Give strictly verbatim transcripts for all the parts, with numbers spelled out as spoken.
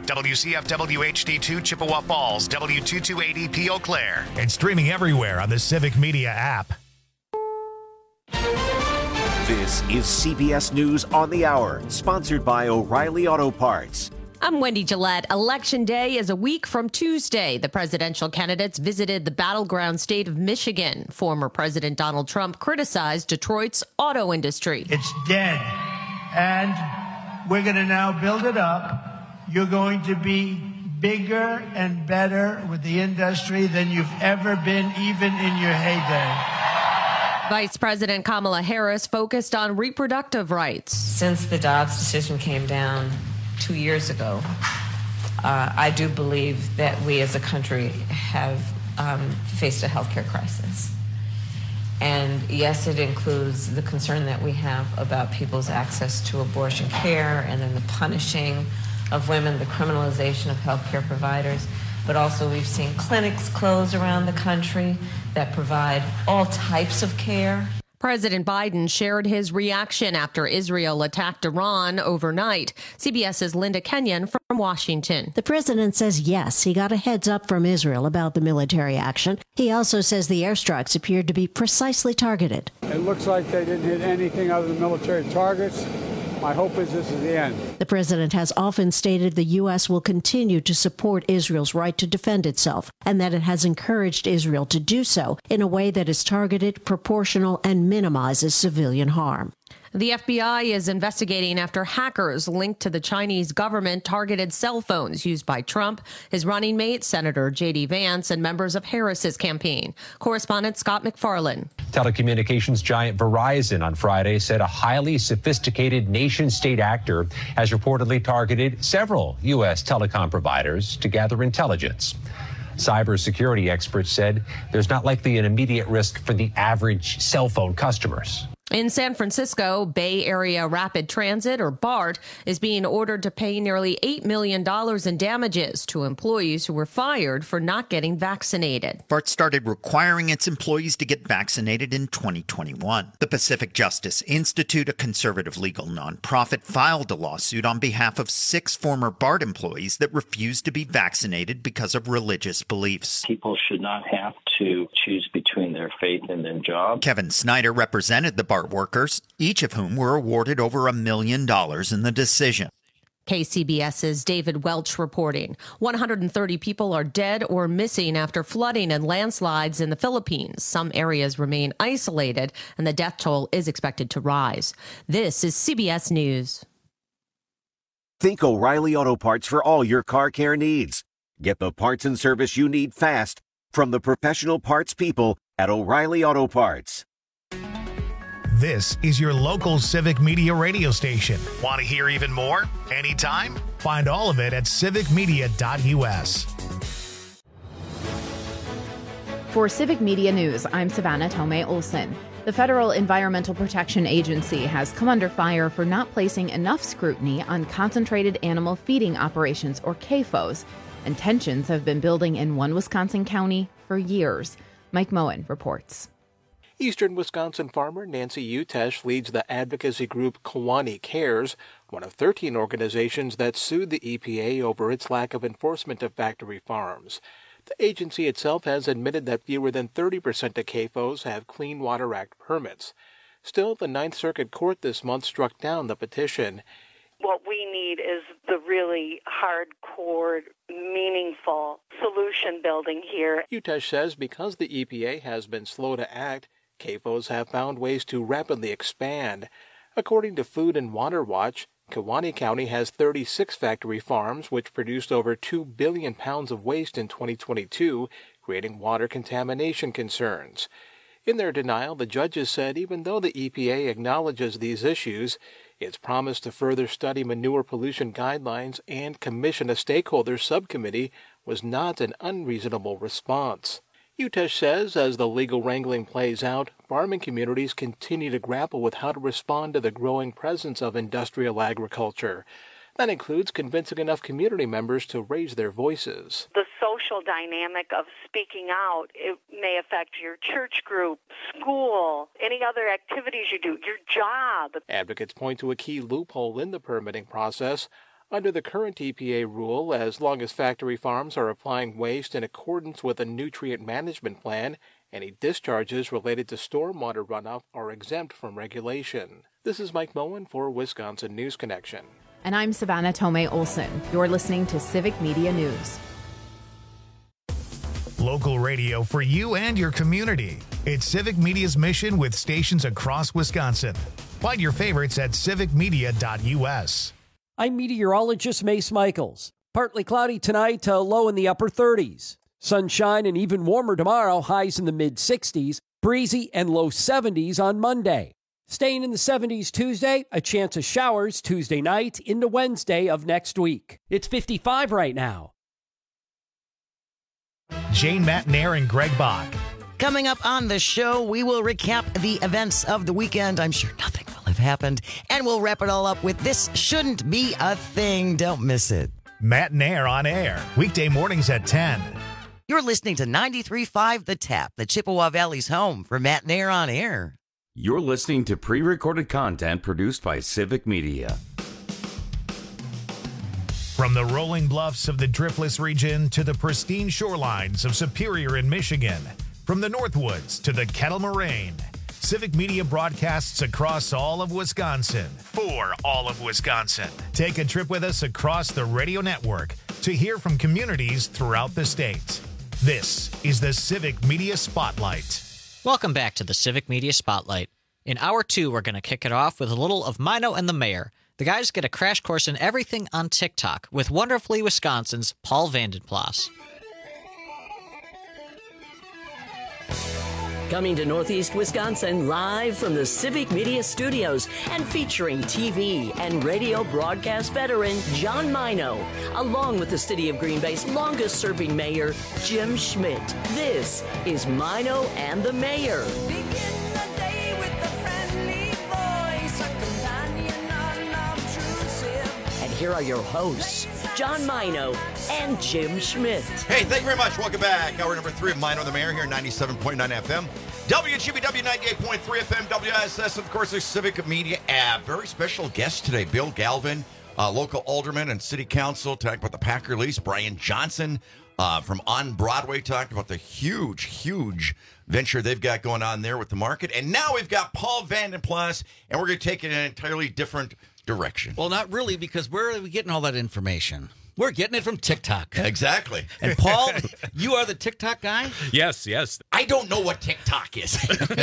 W C F W H D two Chippewa Falls, W two two eight E P Eau Claire, and streaming everywhere on the Civic Media app. This is C B S News on the Hour, sponsored by O'Reilly Auto Parts. I'm Wendy Gillette. Election Day is a week from Tuesday. The presidential candidates visited the battleground state of Michigan. Former President Donald Trump criticized Detroit's auto industry. It's dead, and we're going to now build it up. You're going to be bigger and better with the industry than you've ever been, even in your heyday. Vice President Kamala Harris focused on reproductive rights. Since the Dobbs decision came down two years ago, uh, I do believe that we as a country have um, faced a healthcare crisis. And yes, it includes the concern that we have about people's access to abortion care and then the punishing of women, the criminalization of healthcare providers. But also we've seen clinics close around the country that provide all types of care. President Biden shared his reaction after Israel attacked Iran overnight. CBS's Linda Kenyon from Washington. The president says yes, he got a heads up from Israel about the military action. He also says the airstrikes appeared to be precisely targeted. It looks like they didn't hit anything other than military targets. My hope is this is the end. The president has often stated the U S will continue to support Israel's right to defend itself, and that it has encouraged Israel to do so in a way that is targeted, proportional, and minimizes civilian harm. The F B I is investigating after hackers linked to the Chinese government targeted cell phones used by Trump, his running mate, Senator J D Vance, and members of Harris's campaign. Correspondent Scott McFarlane. Telecommunications giant Verizon on Friday said a highly sophisticated nation-state actor has reportedly targeted several U S telecom providers to gather intelligence. Cybersecurity experts said there's not likely an immediate risk for the average cell phone customers. In San Francisco, Bay Area Rapid Transit, or BART, is being ordered to pay nearly eight million dollars in damages to employees who were fired for not getting vaccinated. BART started requiring its employees to get vaccinated in twenty twenty-one. The Pacific Justice Institute, a conservative legal nonprofit, filed a lawsuit on behalf of six former BART employees that refused to be vaccinated because of religious beliefs. People should not have to choose between their faith and their job. Kevin Snyder represented the BART workers, each of whom were awarded over a million dollars in the decision. KCBS's David Welch reporting. one hundred thirty people are dead or missing after flooding and landslides in the Philippines. Some areas remain isolated, and the death toll is expected to rise. This is C B S News. Think O'Reilly Auto Parts for all your car care needs. Get the parts and service you need fast from the professional parts people at O'Reilly Auto Parts. This is your local Civic Media radio station. Want to hear even more? Anytime? Find all of it at civic media dot u s. For Civic Media News, I'm Savannah Tomei Olson. The Federal Environmental Protection Agency has come under fire for not placing enough scrutiny on concentrated animal feeding operations, or C A F Os, and tensions have been building in one Wisconsin county for years. Mike Moen reports. Eastern Wisconsin farmer Nancy Utesh leads the advocacy group Kewaunee Cares, one of thirteen organizations that sued the E P A over its lack of enforcement of factory farms. The agency itself has admitted that fewer than thirty percent of C A F Os have Clean Water Act permits. Still, the Ninth Circuit Court this month struck down the petition. What we need is the really hardcore, meaningful solution building here. Utesh says because the E P A has been slow to act, C A F Os have found ways to rapidly expand. According to Food and Water Watch, Kewaunee County has thirty-six factory farms which produced over two billion pounds of waste in twenty twenty-two, creating water contamination concerns. In their denial, the judges said even though the E P A acknowledges these issues, it's promised to further study manure pollution guidelines and commission a stakeholder subcommittee was not an unreasonable response. Utesh says as the legal wrangling plays out, farming communities continue to grapple with how to respond to the growing presence of industrial agriculture. That includes convincing enough community members to raise their voices. The social dynamic of speaking out, it may affect your church group, school, any other activities you do, your job. Advocates point to a key loophole in the permitting process. Under the current E P A rule, as long as factory farms are applying waste in accordance with a nutrient management plan, any discharges related to stormwater runoff are exempt from regulation. This is Mike Moen for Wisconsin News Connection. And I'm Savannah Tomei Olson. You're listening to Civic Media News. Local radio for you and your community. It's Civic Media's mission with stations across Wisconsin. Find your favorites at civic media dot u s. I'm meteorologist Mace Michaels. Partly cloudy tonight to low in the upper thirties. Sunshine and even warmer tomorrow, highs in the mid-sixties. Breezy and low seventies on Monday. Staying in the seventies Tuesday, a chance of showers Tuesday night into Wednesday of next week. It's fifty-five right now. Jane Matnair and Greg Bach. Coming up on the show, we will recap the events of the weekend. I'm sure nothing will have happened. And we'll wrap it all up with This Shouldn't Be a Thing. Don't miss it. Matnair on air, weekday mornings at ten. You're listening to ninety-three point five The Tap, the Chippewa Valley's home for Matnair on air. You're listening to pre-recorded content produced by Civic Media. From the rolling bluffs of the Driftless region to the pristine shorelines of Superior in Michigan, from the Northwoods to the Kettle Moraine, Civic Media broadcasts across all of Wisconsin for all of Wisconsin. Take a trip with us across the radio network to hear from communities throughout the state. This is the Civic Media Spotlight. Welcome back to the Civic Media Spotlight. In hour two, we're going to kick it off with a little of Mino and the Mayor. The guys get a crash course in everything on TikTok with Wonderfully Wisconsin's Paul Vandenplas. Coming to Northeast Wisconsin live from the Civic Media Studios and featuring T V and radio broadcast veteran John Mino, along with the City of Green Bay's longest-serving mayor, Jim Schmidt. This is Mino and the Mayor. And here are your hosts, John Mino and Jim Schmidt. Hey, thank you very much. Welcome back. Hour number three of Mino and the Mayor here, ninety-seven point nine F M. W G B W ninety-eight point three F M, W I S S, of course, the Civic Media app. Very special guest today, Bill Galvin, uh, local alderman and city council, talking about the pack release. Brian Johnson uh, from On Broadway talking about the huge, huge venture they've got going on there with the market. And now we've got Paul Vandenplas, and we're going to take it in an entirely different direction. Well, not really, because where are we getting all that information? We're getting it from TikTok. Exactly. And Paul, you are the TikTok guy? Yes, yes. I don't know what TikTok is.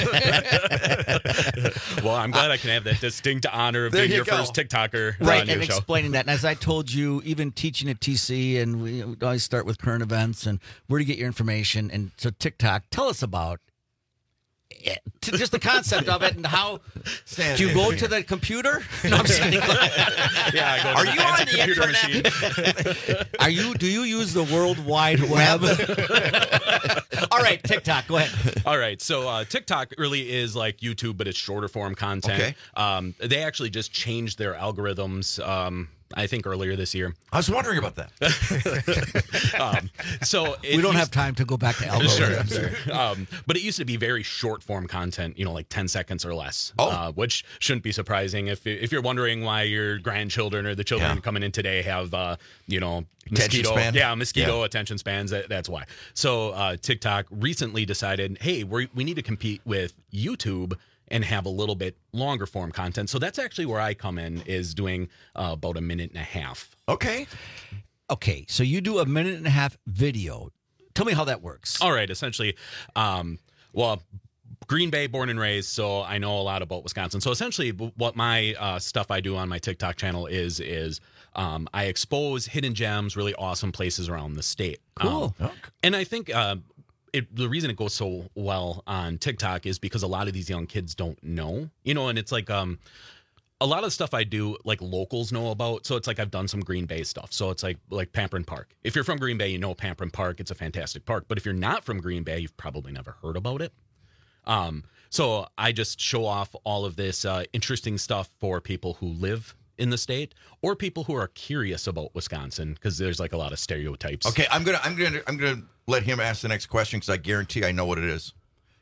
Well, I'm glad uh, I can have that distinct honor of being being you your go. first TikToker right, on your and show. Explaining that. And as I told you, even teaching at T C, and we always start with current events and where to get your information. And so TikTok, tell us about it, just the concept of it and how. Stand do you go to the computer? No, I'm saying. Yeah, I go to Are the you on fancy the computer internet? machine. Are you? Do you use the World Wide Web? All right, TikTok. Go ahead. All right, so uh, TikTok really is like YouTube, but it's shorter form content. Okay. Um, they actually just changed their algorithms. Um, I think earlier this year. I was wondering about that. um, so it we don't used, have time to go back to algorithms. Sure, sure. Um, but it used to be very short form content, you know, like ten seconds or less. Oh. Uh, which shouldn't be surprising if if you're wondering why your grandchildren or the children Yeah. coming in today have, uh, you know, Attention mosquito, span? yeah, mosquito Yeah. attention spans. That, that's why. So uh, TikTok recently decided, hey, we we need to compete with YouTube and have a little bit longer form content. So that's actually where I come in, is doing uh, about a minute and a half. Okay. Okay, so you do a minute and a half video. Tell me how that works. All right, essentially, um, well, Green Bay, born and raised, so I know a lot about Wisconsin. So essentially, what my uh, stuff I do on my TikTok channel is is um, I expose hidden gems, really awesome places around the state. Cool. Um, and I think uh, it, the reason it goes so well on TikTok is because a lot of these young kids don't know, you know, and it's like um, a lot of the stuff I do, like locals know about. So it's like I've done some Green Bay stuff. So it's like like Pamprin Park. If you're from Green Bay, you know Pamprin Park. It's a fantastic park. But if you're not from Green Bay, you've probably never heard about it. Um, so I just show off all of this uh, interesting stuff for people who live in the state or people who are curious about Wisconsin, because there's like a lot of stereotypes. Okay, I'm gonna I'm gonna I'm gonna let him ask the next question because I guarantee I know what it is.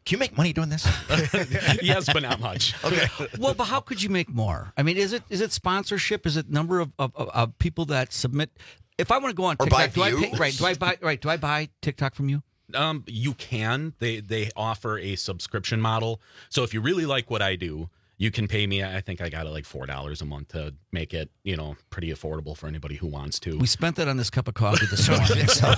Can you make money doing this? Yes, but not much. Okay. Well, but how could you make more? I mean, is it is it sponsorship? Is it number of, of, of, of people that submit? If I want to go on Or TikTok, buy do I pay, views? right? Do I buy right? Do I buy TikTok from you? Um, you can. They they offer a subscription model. So if you really like what I do, you can pay me. I think I got it like four dollars a month to make it, you know, pretty affordable for anybody who wants to. We spent that on this cup of coffee this morning, so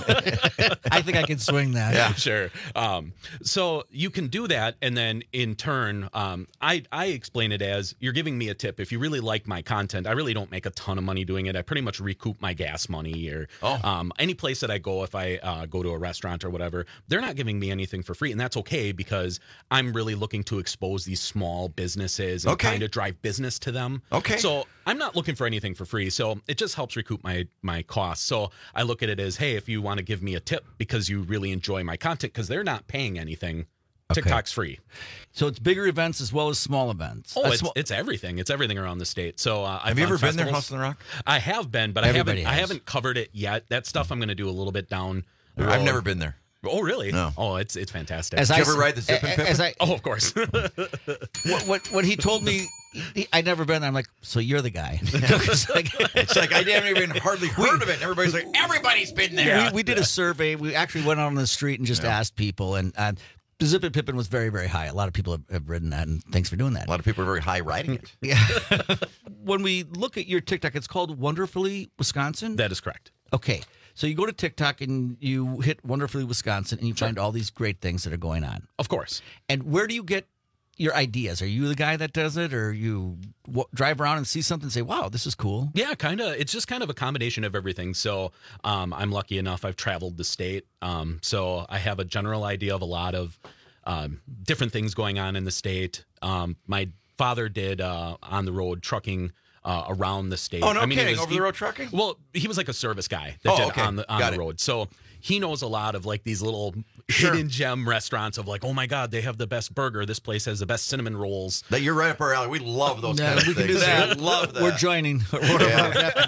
I think I can swing that. Yeah, sure. Um, so you can do that, and then in turn, um, I I explain it as you're giving me a tip. If you really like my content, I really don't make a ton of money doing it. I pretty much recoup my gas money, or Oh. um, any place that I go. If I uh, go to a restaurant or whatever, they're not giving me anything for free, and that's okay because I'm really looking to expose these small businesses and Okay. kind of drive business to them. Okay. So I'm not looking for anything for free. So it just helps recoup my my costs. So I look at it as, hey, if you want to give me a tip because you really enjoy my content, because they're not paying anything, Okay. TikTok's free. So it's bigger events as well as small events. Oh, Uh, it's, sm- it's everything. It's everything around the state. So uh, I've Have you done ever been there, festivals. House on the Rock? I have been, but Everybody I haven't. I has. haven't covered it yet. That stuff I'm going to do a little bit down. the I've road. never been there. Oh, really? No. Oh, it's it's fantastic. As Did I you ever s- ride the Zip and a- as Pippin? I- oh, of course. what, what what he told me, he, I'd never been. I'm like, so you're the guy. It's like, It's like I haven't even hardly heard of it. And everybody's like, everybody's been there. we, we did a survey. We actually went out on the street and just asked people, and uh, the Zip and Pippin was very, very high. A lot of people have, have ridden that, and thanks for doing that. A lot of people are very high riding it. Yeah. When we look at your TikTok, it's called Wonderfully Wisconsin. That is correct. Okay. So you go to TikTok and you hit Wonderfully Wisconsin and you find all these great things that are going on. Of course. And where do you get your ideas? Are you the guy that does it, or you w- drive around and see something and say, wow, this is cool? Yeah, kind of. It's just kind of a combination of everything. So um, I'm lucky enough. I've traveled the state. Um, so I have a general idea of a lot of um, different things going on in the state. Um, my father did uh, on the road trucking uh, around the state. Oh, no I mean, he kidding. was- Over the road trucking? Well, he was like a service guy that Oh, did okay. on the on Got the it. road. So he knows a lot of like these little Sure. hidden gem restaurants of like, oh my God, they have the best burger. This place has the best cinnamon rolls. That you're right up our alley. We love those Yeah, kind of we can things. do that. We love that. We're joining. Whatever Yeah. we have to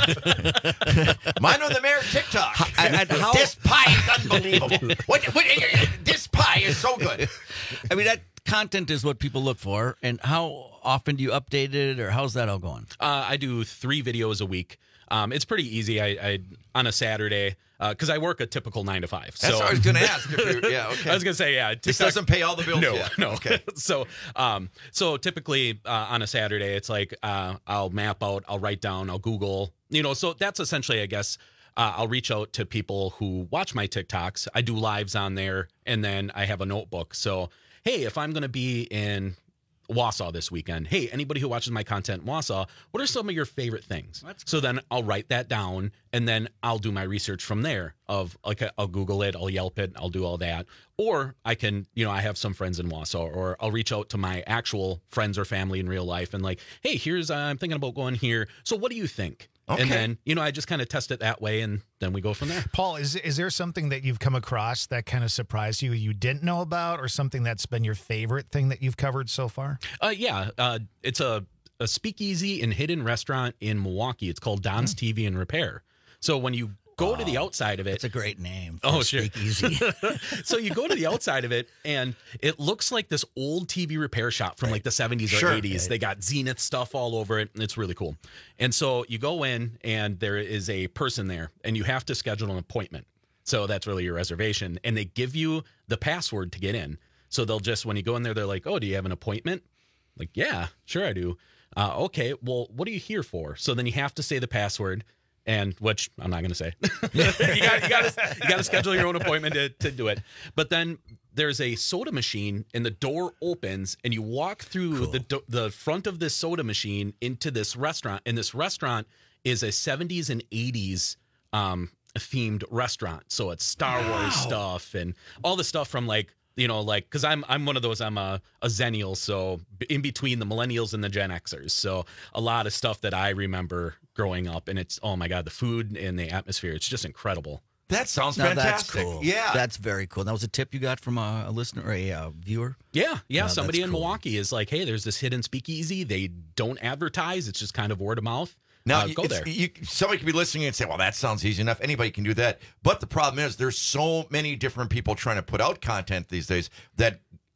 do. Yeah. Mine on the mayor TikTok. And- and how- This pie is unbelievable. what, what, this pie is so good. I mean, that content is what people look for. And how often do you update it, or how's that all going? Uh, I do three videos a week. Um, it's pretty easy. I, I on a Saturday because I work a typical nine to five. That's so what I was going to ask. If you, yeah, okay. I was gonna say yeah. This TikTok- doesn't pay all the bills No, yet. no. Okay. so, um, so typically uh, on a Saturday, it's like uh, I'll map out, I'll write down, I'll Google. You know, so that's essentially, I guess. Uh, I'll reach out to people who watch my TikToks. I do lives on there, and then I have a notebook. So, hey, if I'm going to be in Wausau this weekend, hey, anybody who watches my content in Wausau, what are some of your favorite things? So then I'll write that down, and then I'll do my research from there. Of like, I'll Google it, I'll Yelp it, I'll do all that. Or I can, you know, I have some friends in Wausau, or I'll reach out to my actual friends or family in real life, and like, hey, here's uh, I'm thinking about going here. So what do you think? Okay. And then, you know, I just kind of test it that way, and then we go from there. Paul, is is there something that you've come across that kind of surprised you, you didn't know about, or something that's been your favorite thing that you've covered so far? Uh, yeah, uh, it's a, a speakeasy and hidden restaurant in Milwaukee. It's called Don's T V and Repair. So when you go to the outside of it, It's a great name. Oh, for sure. Speakeasy. so you go to the outside of it, and it looks like this old T V repair shop from like the seventies or Sure. eighties. They got Zenith stuff all over it. It's really cool. And so you go in, and there is a person there, and you have to schedule an appointment. So that's really your reservation. And they give you the password to get in. So they'll just, when you go in there, they're like, oh, do you have an appointment? Like, yeah, sure I do. Uh, okay, well, what are you here for? So then you have to say the password. And which I'm not going to say. you got you got to you got to schedule your own appointment to, to do it. But then there's a soda machine, and the door opens, and you walk through the do- the front of this soda machine into this restaurant. And this restaurant is a seventies and eighties um, themed restaurant. So it's Star Wars stuff and all the stuff from like, you know, like, because I'm I'm one of those, I'm a, a Zennial, so in between the millennials and the Gen Xers. So a lot of stuff that I remember growing up, and it's, oh my God, the food and the atmosphere, it's just incredible. That sounds Now fantastic. that's cool. Yeah. That's very cool. That was a tip you got from a, a listener or a uh, viewer? Yeah, yeah. No, Somebody that's in cool. Milwaukee is like, hey, there's this hidden speakeasy. They don't advertise. It's just kind of word of mouth. Now, uh, go it's- there. You, somebody could be listening and say, well, that sounds easy enough. Anybody can do that. But the problem is there's so many different people trying to put out content these days that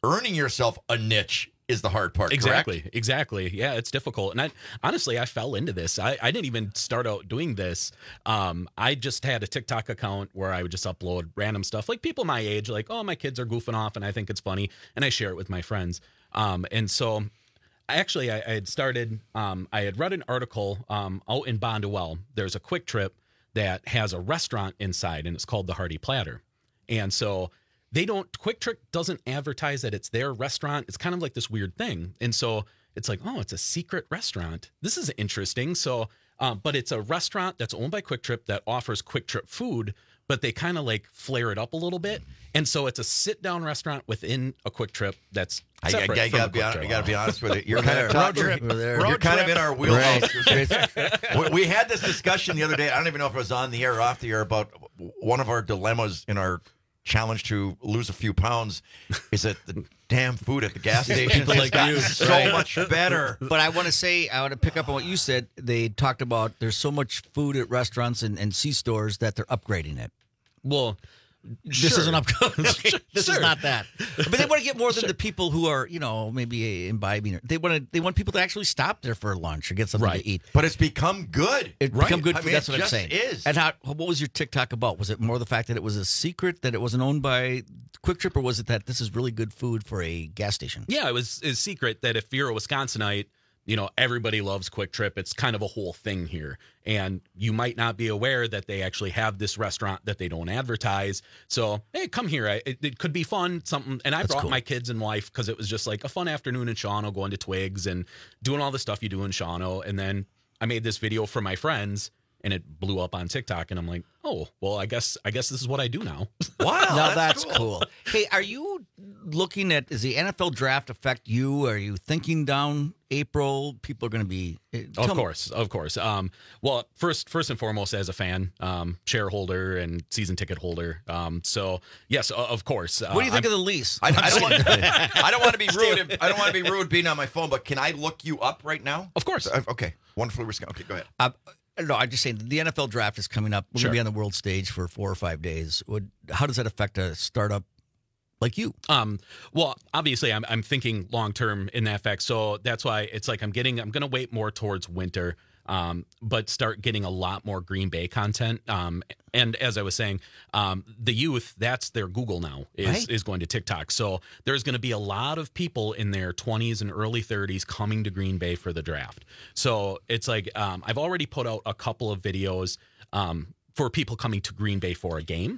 earning yourself a niche is the hard part. Exactly. Correct? Exactly. Yeah, it's difficult. And I honestly, I fell into this. I, I didn't even start out doing this. Um, I just had a TikTok account where I would just upload random stuff, like people my age, like, oh, my kids are goofing off and I think it's funny, and I share it with my friends. Um, and so actually I, I had started, um, I had read an article um, out in Bondwell. There's a Quick Trip that has a restaurant inside, and it's called the Hearty Platter. And so they don't, Quick Trip doesn't advertise that it's their restaurant. It's kind of like this weird thing. And so it's like, oh, it's a secret restaurant. This is interesting. So, um, but it's a restaurant that's owned by Quick Trip that offers Quick Trip food, but they kind of like flare it up a little bit. And so it's a sit down restaurant within a Quick Trip that's separate I, I, I from gotta a be Quick honest, Trip. I gotta be honest with you. You're We're kind there. of Road you're, trip. We're there. you're Road kind trip. of in our wheelhouse. Right. we, we had this discussion the other day. I don't even know if it was on the air or off the air about one of our dilemmas in our challenge to lose a few pounds is that the damn food at the gas station People has like gotten you, so right. much better. But I want to say, I want to pick up on what you said. They talked about there's so much food at restaurants and, and C-stores that they're upgrading it. Well, this sure. isn't upgrading. This Sure. is not that. But they want to get more than the people who are, you know, maybe imbibing. They want to. They want people to actually stop there for lunch or get something Right. to eat. But it's become good. It's Right. become good. I For, mean, that's it what I'm just saying. is. And how? What was your TikTok about? Was it more the fact that it was a secret, that it wasn't owned by Quick Trip, or was it that this is really good food for a gas station? Yeah, it was a secret that if you're a Wisconsinite, you know, everybody loves Quick Trip. It's kind of a whole thing here. And you might not be aware that they actually have this restaurant that they don't advertise. So, hey, come here. I, it, it could be fun, something. And I That's brought cool. my kids and wife because it was just like a fun afternoon in Shawano, going to Twigs and doing all the stuff you do in Shawano. And then I made this video for my friends, and it blew up on TikTok. And I'm like, oh, well, I guess I guess this is what I do now. Wow, Now that's, that's cool. Hey, are you looking at, does the N F L draft affect you? Are you thinking down April? People are going to be. uh, tell Of me- course, of course. Um, well, first, first and foremost, as a fan, um, shareholder, and season ticket holder. Um, so yes, o- of course. Uh, What do you think I'm- of the lease? I, I don't want, I don't want to be rude. I don't want to be rude being on my phone, but can I look you up right now? Of course. Uh, Okay. Wonderfully Wisconsin. Okay, go ahead. Uh, no, I'm just saying the N F L draft is coming up. We're Sure. going to be on the world stage for four or five days. Would, how does that affect a startup like you? Um, well, obviously, I'm I'm thinking long term in that fact. So that's why it's like I'm getting. I'm going to wait more towards winter, um, but start getting a lot more Green Bay content. Um, and as I was saying, um, the youth, that's their Google now is Right. is going to TikTok. So there's going to be a lot of people in their twenties and early thirties coming to Green Bay for the draft. So it's like um, I've already put out a couple of videos um, for people coming to Green Bay for a game.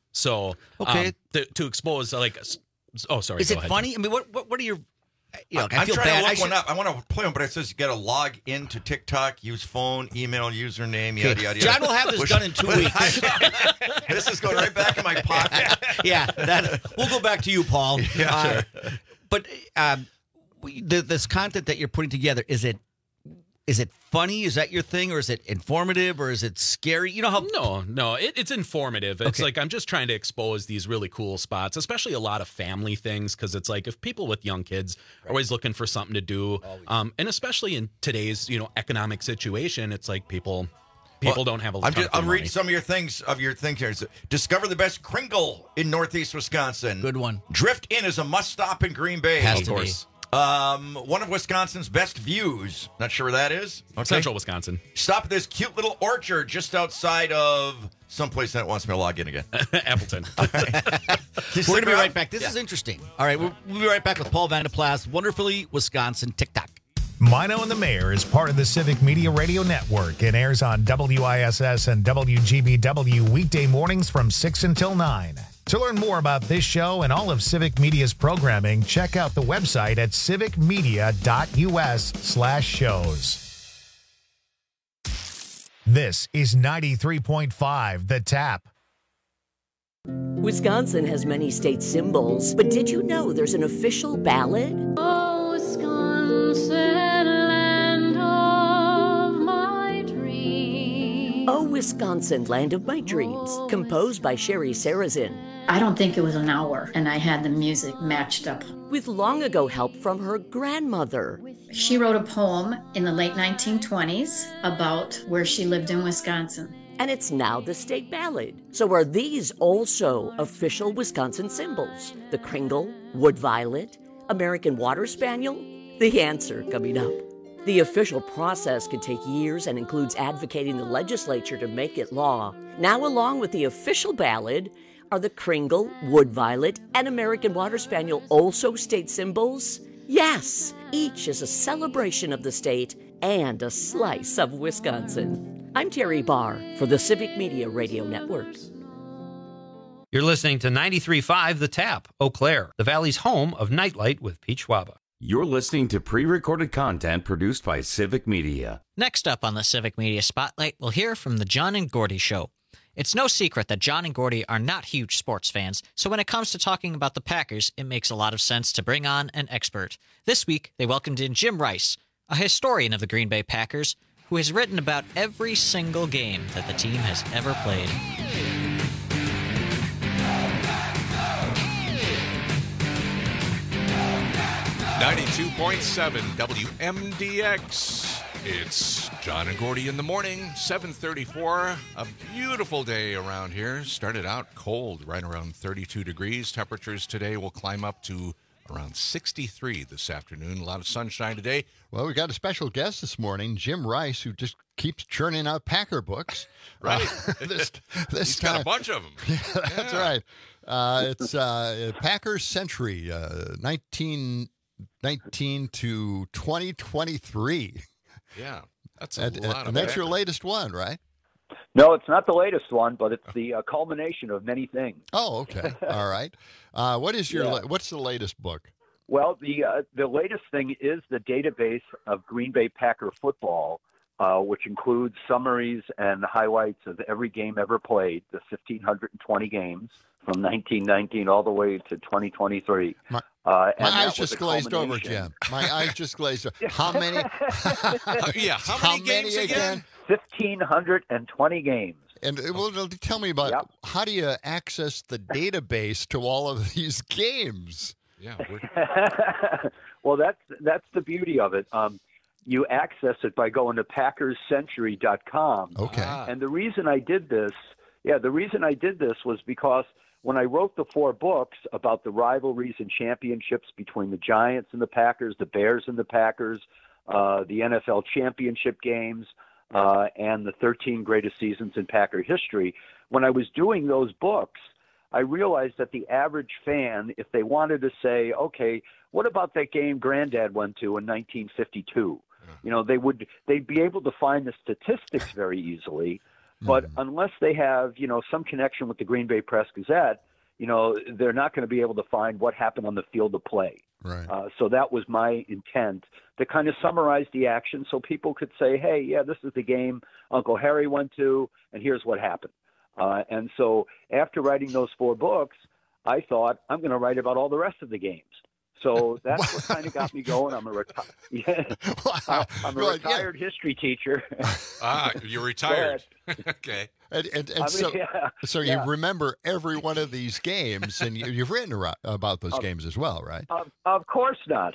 So Okay. um, to, to expose like, s- oh sorry, Is go it ahead. funny? I mean, what what, what are your? You know, I I'm feel trying bad. to I look should- one up. I want to play one, but it says you got to log into TikTok, use phone, email, username, yada, Okay, yada, yada. John will have this Which- done in two weeks. This is going right back in my pocket. yeah, that, we'll go back to you, Paul. Yeah, Uh, sure. But um, we- the, this content that you're putting together, is it is it funny? Is that your thing, or is it informative, or is it scary? You know how? No, no, it, it's informative. It's Okay. like I'm just trying to expose these really cool spots, especially a lot of family things, because it's like if people with young kids are always looking for something to do, um, and especially in today's you know economic situation, it's like people people Well, don't have a. I'm ton just, of I'll money. read some of your things of your things here. Discover the best Kringle in Northeast Wisconsin. Good one. Drift In is a must stop in Green Bay. Has Of to be. course. Um, one of Wisconsin's best views. Not sure where that is. Okay. Central Wisconsin, Stop at this cute little orchard just outside of someplace that wants me to log in again. Appleton. We're going to be right back. This is interesting. All right, we'll, we'll be right back with Paul Vandeplas, Wonderfully Wisconsin TikTok. Mino and the Mayor is part of the Civic Media Radio Network and airs on W I S S and W G B W weekday mornings from six until nine. To learn more about this show and all of Civic Media's programming, check out the website at civicmedia.us slash shows. This is ninety-three point five The Tap. Wisconsin has many state symbols, but did you know there's an official ballad? Oh, Wisconsin, land of my dreams. Oh, Wisconsin, Land of My Dreams, composed by Sherry Sarazin, I don't think it was an hour, and I had the music matched up. with long ago help from her grandmother. She wrote a poem in the late nineteen twenties about where she lived in Wisconsin. and it's now the state ballad. So are these also official Wisconsin symbols? The Kringle, Wood Violet, American Water Spaniel? The answer coming up. The official process can take years and includes advocating the legislature to make it law. Now, along with the official ballad, are the Kringle, Wood Violet, and American Water Spaniel also state symbols? Yes, each is a celebration of the state and a slice of Wisconsin. I'm Terry Barr for the Civic Media Radio Network. You're listening to ninety-three point five The Tap, Eau Claire, the Valley's home of Nightlight with Pete Schwaba. You're listening to pre-recorded content produced by Civic Media. Next up on the Civic Media Spotlight, we'll hear from the John and Gordy Show. It's no secret that John and Gordy are not huge sports fans, so when it comes to talking about the Packers, it makes a lot of sense to bring on an expert. This week, they welcomed in Jim Rice, a historian of the Green Bay Packers, who has written about every single game that the team has ever played. ninety-two point seven W M D X. It's John and Gordy in the morning, seven thirty-four. A beautiful day around here. Started out cold, right around thirty-two degrees. Temperatures today will climb up to around sixty-three this afternoon. A lot of sunshine today. Well, we got a special guest this morning, Jim Rice, who just keeps churning out Packer books. Right. Uh, this this He's time, got a bunch of them. Yeah, that's Yeah. right. Uh, it's uh, Packers Century, uh, nineteen nineteen to twenty twenty-three. Yeah, that's a and, lot and of that's your Packers. latest one, right? No, it's not the latest one, but it's the uh, culmination of many things. Oh, okay. All right. Uh, what is your Yeah. la- what's the latest book? Well, the uh, the latest thing is the database of Green Bay Packer football, uh, which includes summaries and highlights of every game ever played, the one thousand five hundred twenty games from nineteen nineteen all the way to twenty twenty-three. My, uh, and my that eyes was just a glazed over, culmination. Jim. My eyes just glazed over. How many? yeah, how many games again? one thousand five hundred twenty games. And uh, well, tell me about Yep. how do you access the database to all of these games? Yeah. Well, that's that's the beauty of it. Um, you access it by going to Packers Century dot com. Okay. And the reason I did this, yeah, the reason I did this was because when I wrote the four books about the rivalries and championships between the Giants and the Packers, the Bears and the Packers, uh, the N F L championship games, uh, and the thirteen greatest seasons in Packer history, when I was doing those books, I realized that the average fan, if they wanted to say, okay, what about that game Granddad went to in nineteen fifty-two? You know, they would they'd be able to find the statistics very easily, but mm-hmm. unless they have, you know, some connection with the Green Bay Press Gazette, you know, they're not going to be able to find what happened on the field of play. Right. Uh, so that was my intent, to kind of summarize the action so people could say, hey, yeah, this is the game Uncle Harry went to, and here's what happened. Uh, and so after writing those four books, I thought, I'm going to write about all the rest of the games. So that's what kind of got me going. I'm a, reti- yeah. Wow. I'm a Well, retired yeah. history teacher. Ah, you're retired. okay. And, and, and I mean, so, yeah, so yeah. you remember every one of these games, and you, you've written aro- about those Of- games as well, right? Of, of course not.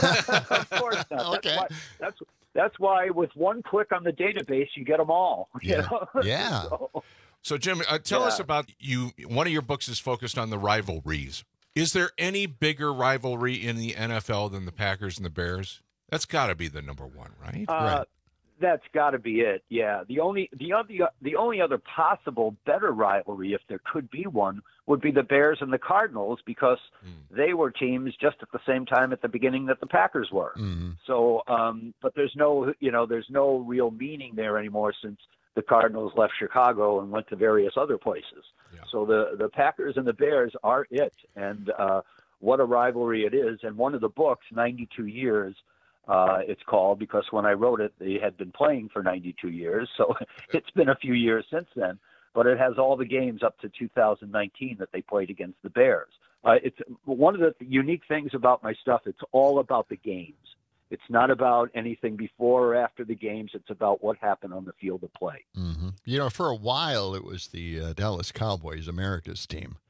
Of course not. Okay. That's why, that's, that's why with one click on the database, you get them all. you Yeah. know? Yeah. So- So, Jim, uh, tell Yeah. us about you. One of your books is focused on the rivalries. Is there any bigger rivalry in the N F L than the Packers and the Bears? That's got to be the number one, right? Uh, Right. That's got to be it. Yeah. The only the other the only other possible better rivalry, if there could be one, would be the Bears and the Cardinals, because Hmm. they were teams just at the same time at the beginning that the Packers were. Mhm. So, um, but there's no you know there's no real meaning there anymore since the Cardinals left Chicago and went to various other places. Yeah. So the the Packers and the Bears are it, and uh, what a rivalry it is. And one of the books, ninety-two years. Uh, it's called, because when I wrote it, they had been playing for ninety-two years. So it's been a few years since then, but it has all the games up to two thousand nineteen that they played against the Bears. Uh, it's one of the unique things about my stuff. It's all about the games. It's not about anything before or after the games. It's about what happened on the field of play. Mm-hmm. You know, for a while, it was the uh, Dallas Cowboys, America's team.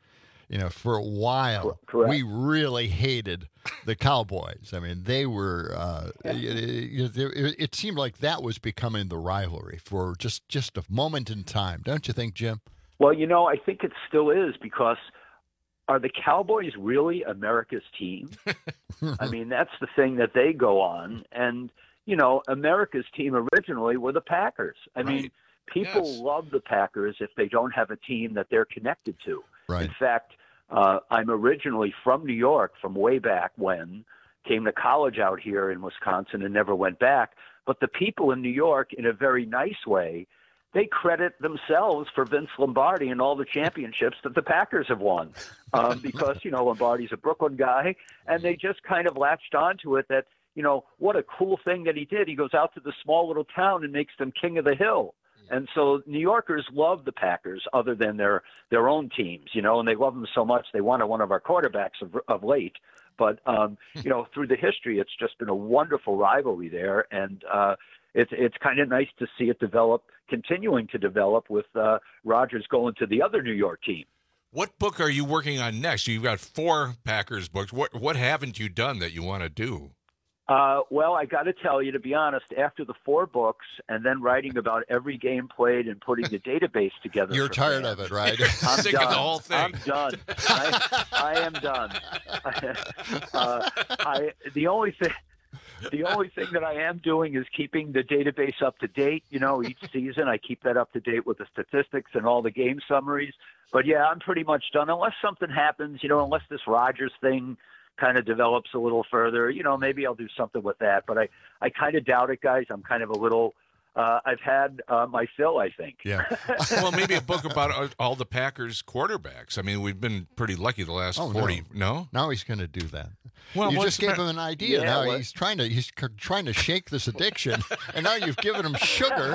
you know, for a while, Correct. we really hated the Cowboys. I mean, they were, uh, it, it, it, it seemed like that was becoming the rivalry for just, just a moment in time. Don't you think, Jim? Well, you know, I think it still is, because are the Cowboys really America's team? I mean, that's the thing that they go on. And, you know, America's team originally were the Packers. I mean, Right. people Yes. love the Packers if they don't have a team that they're connected to. Right. In fact, uh, I'm originally from New York, from way back when, came to college out here in Wisconsin and never went back. But the people in New York, in a very nice way, they credit themselves for Vince Lombardi and all the championships that the Packers have won. Um, because, you know, Lombardi's a Brooklyn guy, and they just kind of latched onto it that, you know, what a cool thing that he did. He goes out to the small little town and makes them king of the hill. And so New Yorkers love the Packers other than their, their own teams, you know, and they love them so much they wanted one of our quarterbacks of, of late. But, um, you know, through the history, it's just been a wonderful rivalry there. And uh, it's it's kind of nice to see it develop, continuing to develop with uh, Rodgers going to the other New York team. What book are you working on next? You've got four Packers books. What what haven't you done that you want to do? Uh, well, I got to tell you, to be honest, after the four books and then writing about every game played and putting the database together. You're for tired fans, of it, right? I'm Sick done. of the whole thing. I'm done. I, I am done. uh, I the only thing. The only thing that I am doing is keeping the database up to date. You know, each season I keep that up to date with the statistics and all the game summaries. But yeah, I'm pretty much done unless something happens, you know, unless this Rodgers thing kind of develops a little further, you know, maybe I'll do something with that. But I, I kind of doubt it, guys. I'm kind of a little, uh, I've had uh, my fill, I think. Yeah. Well, maybe a book about all the Packers quarterbacks. I mean, we've been pretty lucky the last Oh, forty. no. No? Now he's going to do that. Well, you what's just gave the- him an idea. Yeah, now what- he's trying to he's c- trying to shake this addiction, and now you've given him sugar.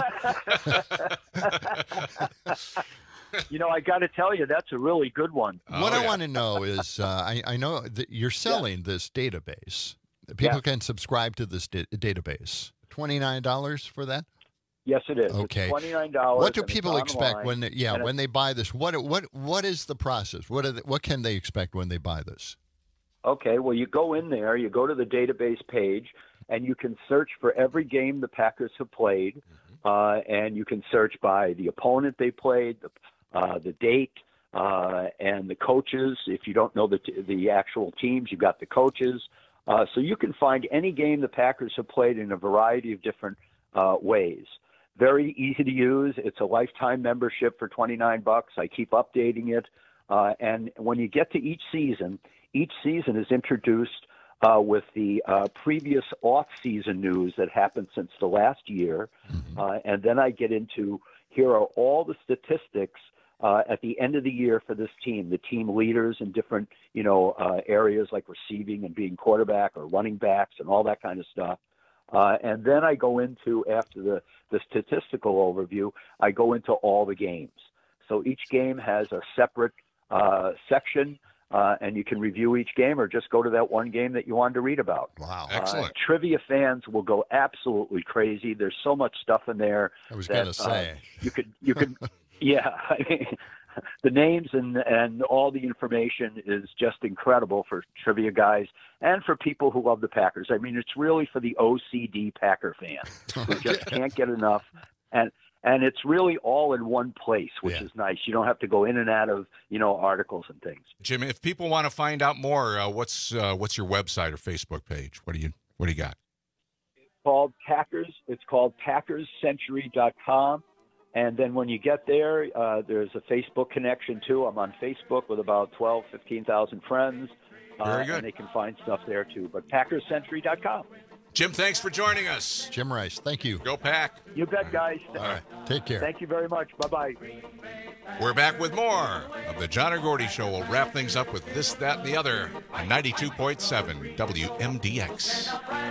You know, I got to tell you, that's a really good one. what I want to know is, uh, I, I know that you're selling this database. People Yeah. can subscribe to this da- database. twenty-nine dollars for that? Yes, it is. Okay. It's twenty-nine dollars. What do and it's people expect online, when they, yeah, and when they buy this? What what what is the process? What are the, what can they expect when they buy this? Okay, well, you go in there, you go to the database page, and you can search for every game the Packers have played, uh, and you can search by the opponent they played, the, uh, the date, uh, and the coaches. If you don't know the t- the actual teams, you've got the coaches. Uh, so you can find any game the Packers have played in a variety of different uh, ways. Very easy to use. It's a lifetime membership for twenty-nine bucks. I keep updating it. Uh, and when you get to each season, each season is introduced uh, with the uh, previous off-season news that happened since the last year. Uh, and then I get into, here are all the statistics uh, at the end of the year for this team, the team leaders in different, you know, uh, areas like receiving and being quarterback or running backs and all that kind of stuff. Uh, and then I go into, after the, the statistical overview, I go into all the games. So each game has a separate uh, section, uh, and you can review each game or just go to that one game that you wanted to read about. Wow. Excellent. Uh, trivia fans will go absolutely crazy. There's so much stuff in there. I was that, going to say. Uh, you could, you could, yeah. I mean, the names and, and all the information is just incredible for trivia guys and for people who love the Packers. I mean, it's really for the O C D Packer fan who just can't get enough. And and it's really all in one place, which Yeah. is nice. You don't have to go in and out of, you know, articles and things. Jim, if people want to find out more, uh, what's uh, what's your website or Facebook page? What do you what do you got? It's called Packers. It's called Packers Century dot com. And then when you get there, uh, there's a Facebook connection, too. I'm on Facebook with about twelve, fifteen thousand friends. Uh, Very good. And they can find stuff there, too. But Packers Century dot com. Jim, thanks for joining us. Jim Rice, thank you. Go Pack. You bet, guys. All right, take care. Thank you very much. Bye-bye. We're back with more of the John and Gordy Show. We'll wrap things up with this, that, and the other on ninety-two point seven W M D X.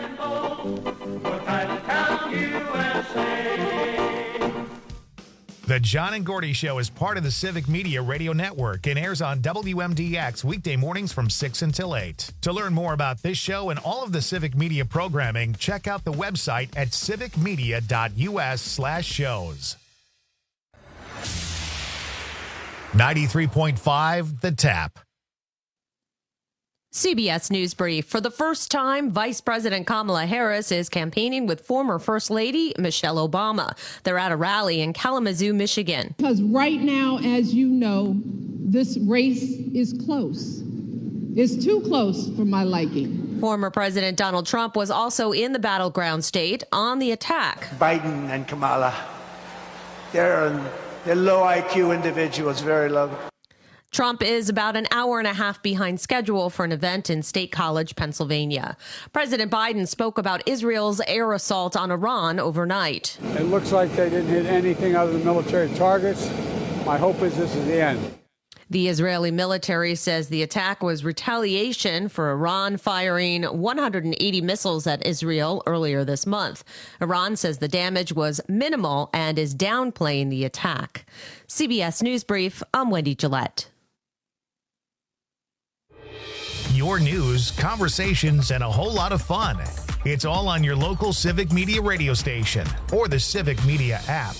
The John and Gordy Show is part of the Civic Media Radio Network and airs on W M D X weekday mornings from six until eight. To learn more about this show and all of the Civic Media programming, check out the website at civicmedia.us slash shows. ninety-three point five The Tap. C B S News Brief. For the first time, Vice President Kamala Harris is campaigning with former First Lady Michelle Obama. They're at a rally in Kalamazoo, Michigan. Because right now, as you know, this race is close. It's too close for my liking. Former President Donald Trump was also in the battleground state on the attack. Biden and Kamala, they're, they're low I Q individuals, very low. Trump is about an hour and a half behind schedule for an event in State College, Pennsylvania. President Biden spoke about Israel's air assault on Iran overnight. It looks like they didn't hit anything other than military targets. My hope is this is the end. The Israeli military says the attack was retaliation for Iran firing one hundred eighty missiles at Israel earlier this month. Iran says the damage was minimal and is downplaying the attack. C B S News Brief, I'm Wendy Gillette. Your news, conversations, and a whole lot of fun. It's all on your local Civic Media radio station or the Civic Media app.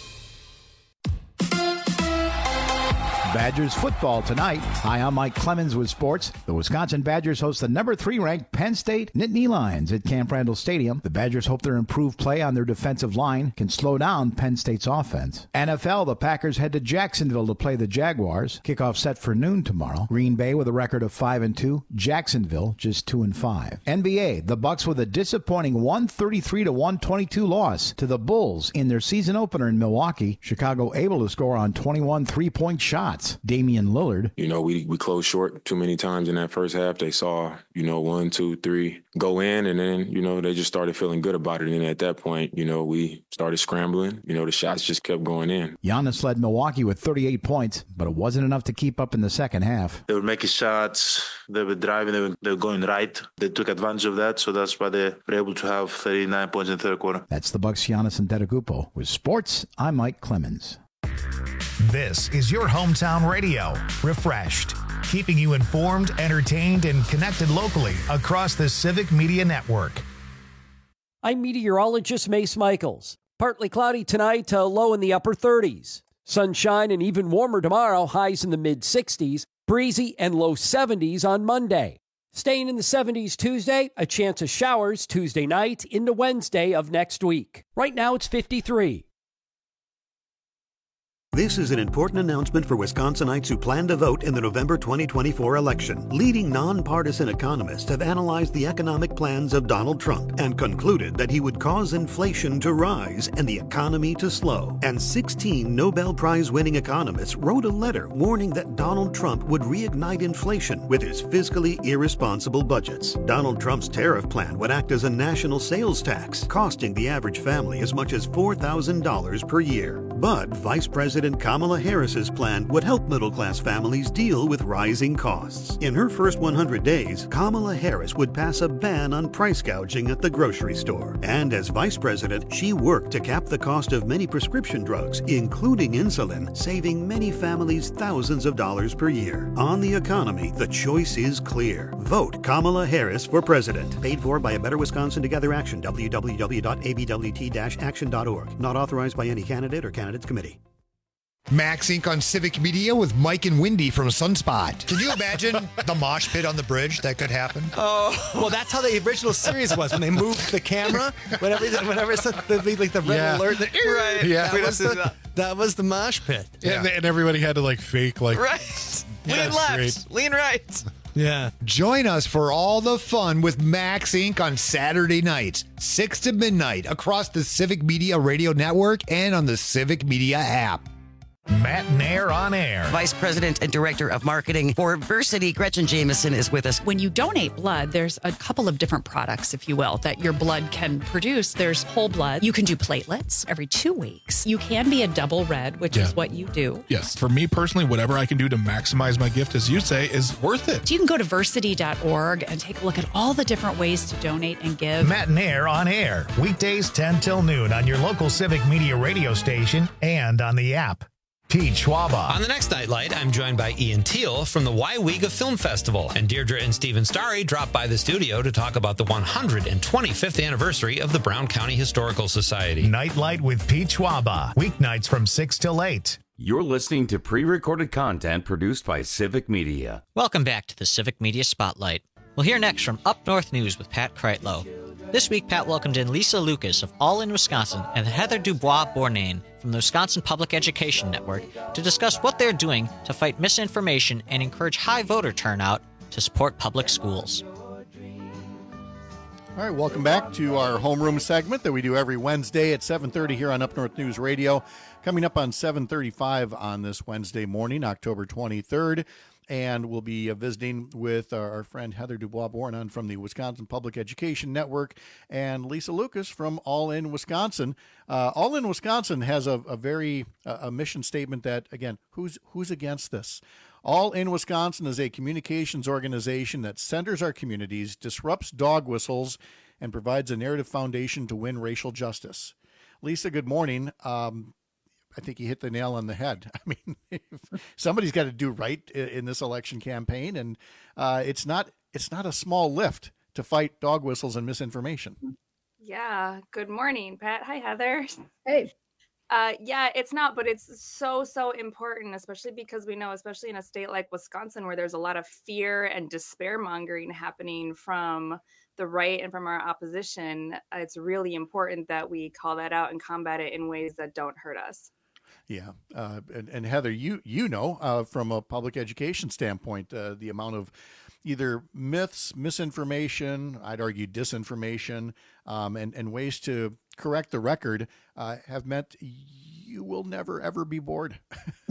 Badgers football tonight. Hi, I'm Mike Clemens with sports. The Wisconsin Badgers host the number three ranked Penn State Nittany Lions at Camp Randall Stadium. The Badgers hope their improved play on their defensive line can slow down Penn State's offense. N F L, the Packers head to Jacksonville to play the Jaguars. Kickoff set for noon tomorrow. Green Bay with a record of five and two. Jacksonville just two and five. N B A, the Bucks with a disappointing one thirty-three to one twenty-two loss to the Bulls in their season opener in Milwaukee. Chicago able to score on twenty-one three-point shots. Damian Lillard. You know, we, we closed short too many times in that first half. They saw, you know, one, two, three go in, and then, you know, they just started feeling good about it. And at that point, you know, we started scrambling. You know, the shots just kept going in. Giannis led Milwaukee with thirty-eight points, but it wasn't enough to keep up in the second half. They were making shots. They were driving. They were, they were going right. They took advantage of that, so that's why they were able to have thirty-nine points in the third quarter. That's the Bucks, Giannis Antetokounmpo. With sports, I'm Mike Clemens. This is your hometown radio, refreshed, keeping you informed, entertained, and connected locally across the Civic Media Network. I'm meteorologist Mace Michaels. Partly cloudy tonight to low in the upper thirties. Sunshine and even warmer tomorrow, highs in the mid sixties, breezy and low seventies on Monday. Staying in the seventies Tuesday, a chance of showers Tuesday night into Wednesday of next week. Right now it's fifty-three. This is an important announcement for Wisconsinites who plan to vote in the November twenty twenty-four election. Leading nonpartisan economists have analyzed the economic plans of Donald Trump and concluded that he would cause inflation to rise and the economy to slow. And sixteen Nobel Prize-winning economists wrote a letter warning that Donald Trump would reignite inflation with his fiscally irresponsible budgets. Donald Trump's tariff plan would act as a national sales tax, costing the average family as much as four thousand dollars per year. But Vice President Kamala Harris's plan would help middle-class families deal with rising costs. In her first one hundred days, Kamala Harris would pass a ban on price gouging at the grocery store. And as vice president, she worked to cap the cost of many prescription drugs, including insulin, saving many families thousands of dollars per year. On the economy, the choice is clear. Vote Kamala Harris for president. Paid for by A Better Wisconsin Together Action, w w w dot a b w t dash action dot org. Not authorized by any candidate or candidates committee. Max Incorporated on Civic Media with Mike and Wendy from Sunspot. Can you imagine the mosh pit on the bridge that could happen? Oh, well, that's how the original series was when they moved the camera. Whenever, whenever it's the, like the red Yeah. alert, the, right? Yeah. that was the, that was the mosh pit. Yeah. And, and everybody had to like fake like Right. Yeah, Lean left, great. lean right. Yeah. Join us for all the fun with Max Incorporated on Saturday nights, six to midnight, across the Civic Media Radio Network and on the Civic Media app. Matt Nair on air. Vice President and Director of Marketing for Versity, Gretchen Jameson, is with us. When you donate blood, there's a couple of different products, if you will, that your blood can produce. There's whole blood. You can do platelets every two weeks. You can be a double red, which Yeah. is what you do. Yes. For me personally, whatever I can do to maximize my gift, as you say, is worth it. So you can go to versity dot org and take a look at all the different ways to donate and give. Matt Nair on air. Weekdays ten till noon on your local Civic Media radio station and on the app. Pete Schwaba. On the next Nightlight, I'm joined by Ian Teal from the Waiwiga Film Festival, and Deirdre and Stephen Starry drop by the studio to talk about the one hundred twenty-fifth anniversary of the Brown County Historical Society. Nightlight with Pete Schwaba. Weeknights from six till eight You're listening to pre-recorded content produced by Civic Media. Welcome back to the Civic Media Spotlight. We'll hear next from Up North News with Pat Kreitlow. This week, Pat welcomed in Lisa Lucas of All in Wisconsin and Heather Dubois Bournain from the Wisconsin Public Education Network to discuss what they're doing to fight misinformation and encourage high voter turnout to support public schools. All right, welcome back to our homeroom segment that we do every Wednesday at seven thirty here on Up North News Radio. Coming up on seven thirty-five on this Wednesday morning, October twenty-third. And we'll be uh, visiting with our, our friend Heather Dubois Bournain from the Wisconsin Public Education Network and Lisa Lucas from All in Wisconsin. Uh, All in Wisconsin has a, a very uh, a mission statement that, again, who's who's against this? All in Wisconsin is a communications organization that centers our communities, disrupts dog whistles, and provides a narrative foundation to win racial justice. Lisa, good morning. Um, I think you hit the nail on the head. I mean, somebody's got to do right in this election campaign, and uh, it's not it's not a small lift to fight dog whistles and misinformation. Yeah. Good morning, Pat. Hi, Heather. Hey. Uh, yeah, it's not, but it's so, so important, especially because we know, especially in a state like Wisconsin, where there's a lot of fear and despair mongering happening from the right and from our opposition. It's really important that we call that out and combat it in ways that don't hurt us. Yeah. Uh, and, and Heather, you, you know, uh, from a public education standpoint, uh, the amount of either myths, misinformation, I'd argue disinformation, um, and, and ways to correct the record uh, have meant you will never, ever be bored.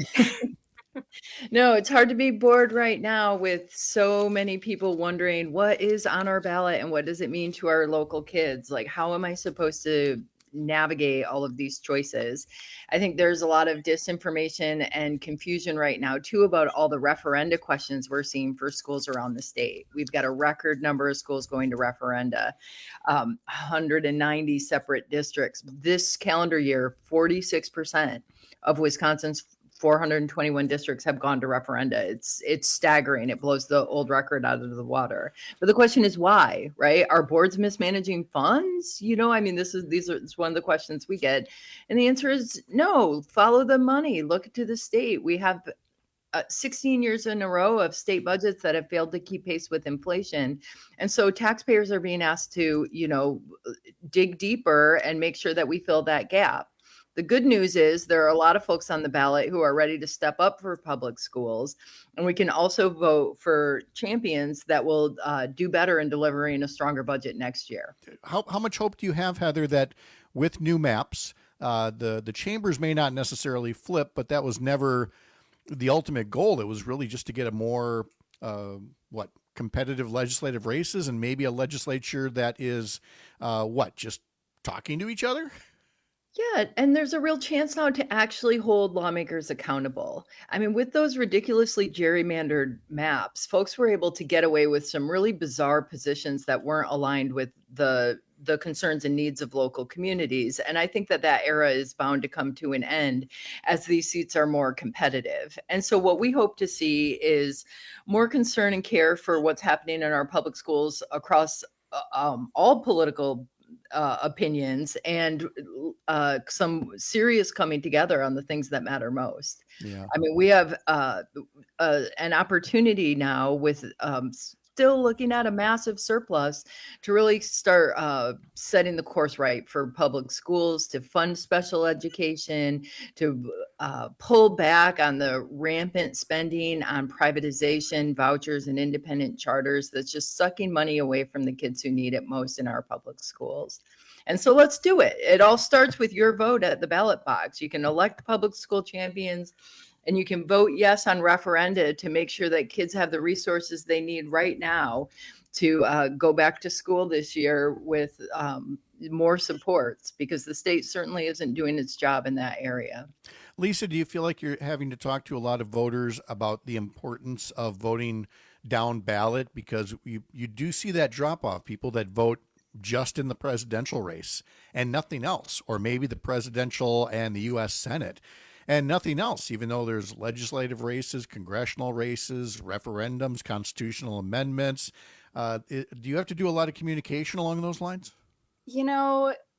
No, it's hard to be bored right now with so many people wondering what is on our ballot and what does it mean to our local kids? Like, how am I supposed to navigate all of these choices? I think there's a lot of disinformation and confusion right now too about all the referenda questions we're seeing for schools around the state. We've got a record number of schools going to referenda, um, one hundred ninety separate districts. This calendar year, forty-six percent of Wisconsin's four hundred twenty-one districts have gone to referenda. It's it's staggering. It blows the old record out of the water. But the question is why, right? Are boards mismanaging funds? You know, I mean, this is these are it's one of the questions we get, and the answer is no. Follow the money. Look to the state. We have uh, sixteen years in a row of state budgets that have failed to keep pace with inflation, and so taxpayers are being asked to, you know, dig deeper and make sure that we fill that gap. The good news is there are a lot of folks on the ballot who are ready to step up for public schools, and we can also vote for champions that will uh, do better in delivering a stronger budget next year. How how much hope do you have, Heather, that with new maps, uh, the, the chambers may not necessarily flip, but that was never the ultimate goal. It was really just to get a more, uh, what, competitive legislative races and maybe a legislature that is, uh, what, just talking to each other? Yeah, and there's a real chance now to actually hold lawmakers accountable. I mean, with those ridiculously gerrymandered maps, folks were able to get away with some really bizarre positions that weren't aligned with the the concerns and needs of local communities. And I think that that era is bound to come to an end as these seats are more competitive. And so what we hope to see is more concern and care for what's happening in our public schools across um, all political Uh, opinions and uh, some serious coming together on the things that matter most. Yeah. I mean, we have uh, uh, an opportunity now with um, still looking at a massive surplus to really start uh, setting the course right for public schools, to fund special education, to uh, pull back on the rampant spending on privatization, vouchers, and independent charters that's just sucking money away from the kids who need it most in our public schools. And so let's do it. It all starts with your vote at the ballot box. You can elect public school champions, and you can vote yes on referenda to make sure that kids have the resources they need right now to uh, go back to school this year with um, more supports, because the state certainly isn't doing its job in that area. Lisa, do you feel like you're having to talk to a lot of voters about the importance of voting down ballot? Because you, you do see that drop off, people that vote just in the presidential race and nothing else, or maybe the presidential and the U S Senate and nothing else, even though there's legislative races, congressional races, referendums, constitutional amendments. Uh, it, do you have to do a lot of communication along those lines? You know,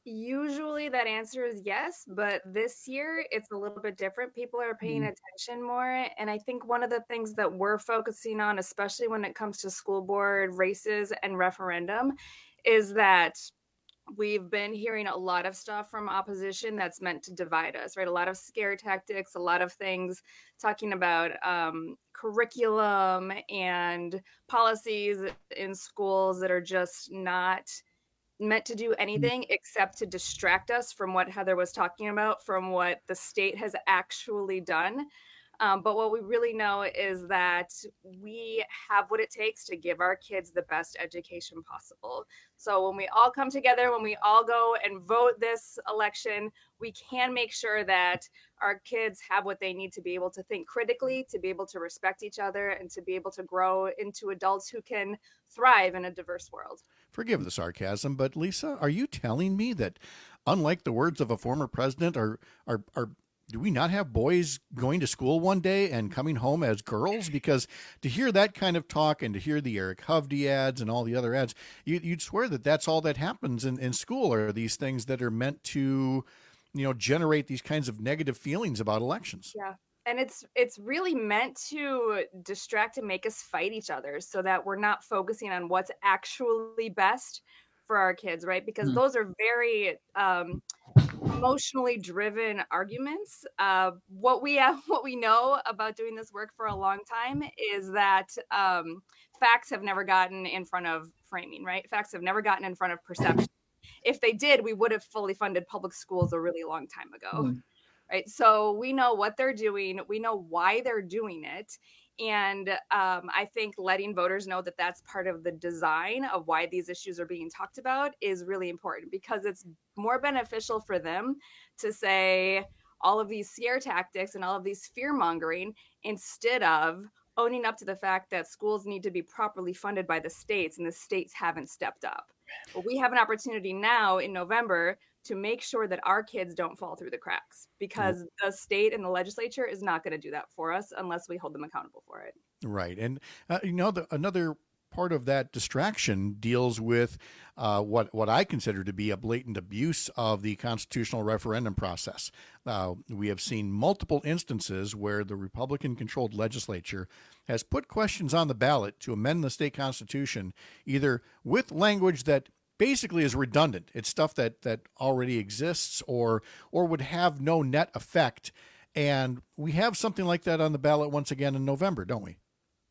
Usually that answer is yes, but this year it's a little bit different. People are paying Mm. attention more. And I think one of the things that we're focusing on, especially when it comes to school board races and referendum, is that we've been hearing a lot of stuff from opposition that's meant to divide us, right? A lot of scare tactics, a lot of things talking about um, curriculum and policies in schools that are just not meant to do anything except to distract us from what Heather was talking about, from what the state has actually done. Um, but what we really know is that we have what it takes to give our kids the best education possible. So when we all come together, when we all go and vote this election, we can make sure that our kids have what they need to be able to think critically, to be able to respect each other, and to be able to grow into adults who can thrive in a diverse world. Forgive the sarcasm, but Lisa, are you telling me that, unlike the words of a former president, are are are do we not have boys going to school one day and coming home as girls? Because to hear that kind of talk and to hear the Eric Hovde ads and all the other ads, you, you'd swear that that's all that happens in, in school, are these things that are meant to, you know, generate these kinds of negative feelings about elections. Yeah. And it's it's really meant to distract and make us fight each other so that we're not focusing on what's actually best for our kids, right? Because Mm. those are very um, emotionally driven arguments. Uh, what we have, what we know about doing this work for a long time is that um, facts have never gotten in front of framing, right? Facts have never gotten in front of perception. If they did, we would have fully funded public schools a really long time ago. Mm. Right. So we know what they're doing. We know why they're doing it. And um, I think letting voters know that that's part of the design of why these issues are being talked about is really important, because it's more beneficial for them to say all of these scare tactics and all of these fear mongering instead of owning up to the fact that schools need to be properly funded by the states and the states haven't stepped up. But we have an opportunity now in November to make sure that our kids don't fall through the cracks, because the state and the legislature is not going to do that for us unless we hold them accountable for it. Right. And, uh, you know, the, another part of that distraction deals with uh, what, what I consider to be a blatant abuse of the constitutional referendum process. Uh, we have seen multiple instances where the Republican-controlled legislature has put questions on the ballot to amend the state constitution, either with language that basically is redundant. It's stuff that that already exists or or would have no net effect. And we have something like that on the ballot once again in November, don't we?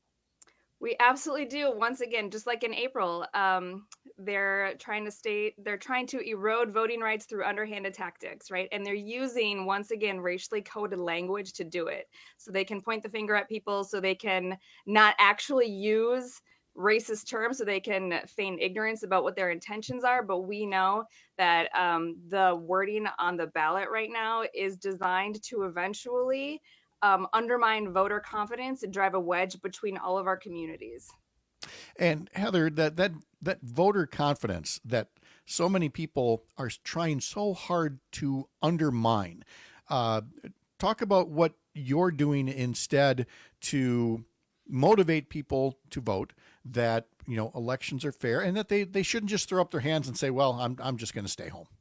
We absolutely do. Once again, just like in April, um, they're trying to state, they're trying to erode voting rights through underhanded tactics, right? And they're using, once again, racially coded language to do it. So they can point the finger at people, so they can not actually use racist terms, so they can feign ignorance about what their intentions are. But we know that um, the wording on the ballot right now is designed to eventually um, undermine voter confidence and drive a wedge between all of our communities. And Heather, that that that voter confidence that so many people are trying so hard to undermine. Uh, talk about what you're doing instead to motivate people to vote, that, you know, elections are fair, and that they, they shouldn't just throw up their hands and say, well, I'm I'm just going to stay home.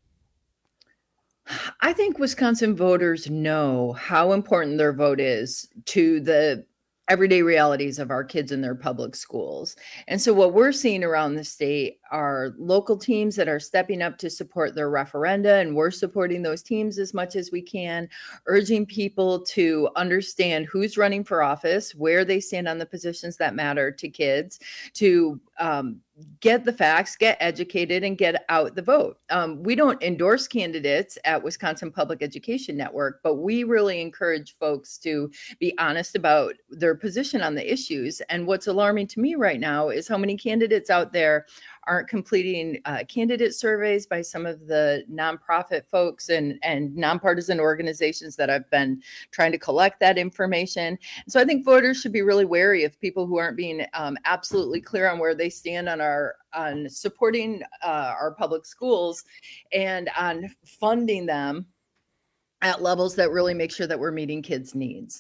I think Wisconsin voters know how important their vote is to the everyday realities of our kids in their public schools. And so what we're seeing around the state are local teams that are stepping up to support their referenda, and we're supporting those teams as much as we can, urging people to understand who's running for office, where they stand on the positions that matter to kids, to um, get the facts, get educated, and get out the vote. Um, we don't endorse candidates at Wisconsin Public Education Network, but we really encourage folks to be honest about their position on the issues. And what's alarming to me right now is how many candidates out there aren't completing uh, candidate surveys by some of the nonprofit folks and, and nonpartisan organizations that have been trying to collect that information. So I think voters should be really wary of people who aren't being um, absolutely clear on where they stand on our on supporting uh, our public schools and on funding them at levels that really make sure that we're meeting kids' needs.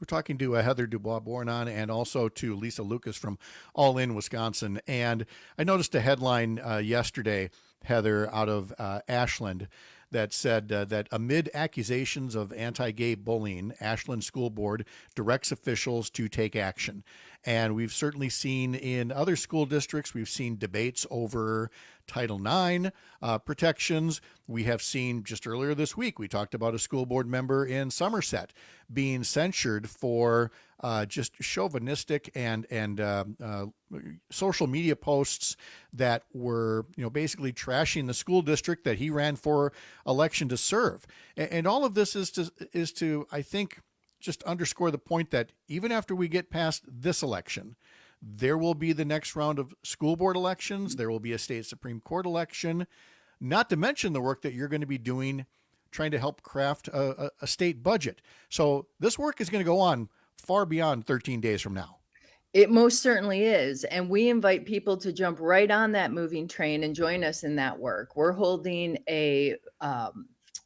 We're talking to uh, Heather Dubois-Bournon and also to Lisa Lucas from All In Wisconsin. And I noticed a headline uh, yesterday, Heather, out of uh, Ashland, that said uh, that amid accusations of anti-gay bullying, Ashland School Board directs officials to take action. And we've certainly seen in other school districts, we've seen debates over Title nine uh, protections. We have seen just earlier this week, we talked about a school board member in Somerset being censured for uh, just chauvinistic and and uh, uh, social media posts that were, you know, basically trashing the school district that he ran for election to serve. And, and all of this is to is to I think just underscore the point that even after we get past this election, there will be the next round of school board elections. There will be a state Supreme Court election, not to mention the work that you're going to be doing trying to help craft a, a, a state budget. So this work is going to go on far beyond thirteen days from now. It most certainly is. And we invite people to jump right on that moving train and join us in that work. We're holding a um,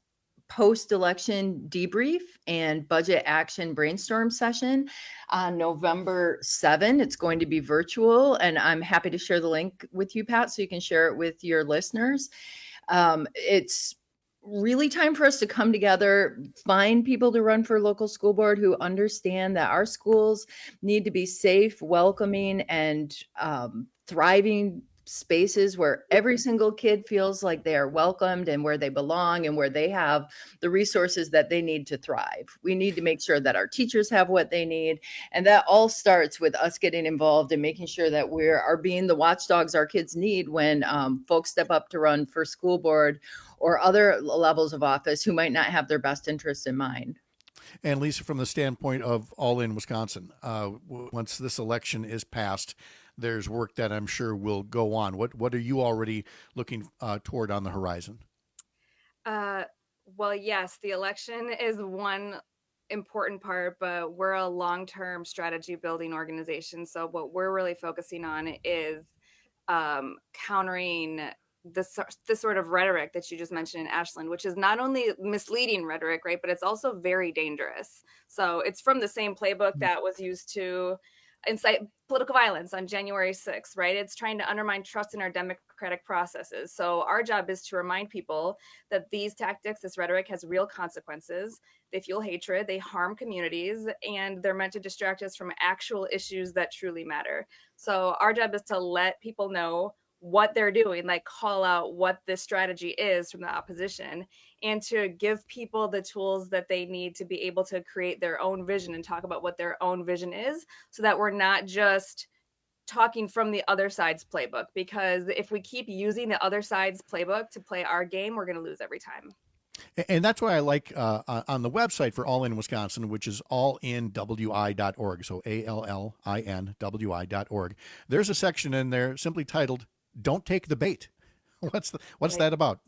post-election debrief and budget action brainstorm session on November seventh. It's going to be virtual, and I'm happy to share the link with you, Pat, so you can share it with your listeners. Um, it's really time for us to come together, find people to run for local school board who understand that our schools need to be safe, welcoming, and um, thriving spaces where every single kid feels like they are welcomed and where they belong and where they have the resources that they need to thrive. We need to make sure that our teachers have what they need. And that all starts with us getting involved and making sure that we are being the watchdogs our kids need when um, folks step up to run for school board or other levels of office who might not have their best interests in mind. And Lisa, from the standpoint of All In Wisconsin, uh, once this election is passed, there's work that I'm sure will go on. What what are you already looking uh, toward on the horizon? Uh, well, yes, the election is one important part, but we're a long-term strategy building organization. So what we're really focusing on is um, countering this, this sort of rhetoric that you just mentioned in Ashland, which is not only misleading rhetoric, right, but it's also very dangerous. So it's from the same playbook that was used to incite political violence on January sixth, right? It's trying to undermine trust in our democratic processes. So our job is to remind people that these tactics, this rhetoric has real consequences. They fuel hatred, they harm communities, and they're meant to distract us from actual issues that truly matter. So our job is to let people know what they're doing, like call out what this strategy is from the opposition, and to give people the tools that they need to be able to create their own vision and talk about what their own vision is, so that we're not just talking from the other side's playbook. Because if we keep using the other side's playbook to play our game, we're going to lose every time. And that's why I like uh, on the website for All In Wisconsin, which is all in w i dot org, so A L L I N W I dot org. There's a section in there simply titled "Don't Take the Bait." What's the, what's that about?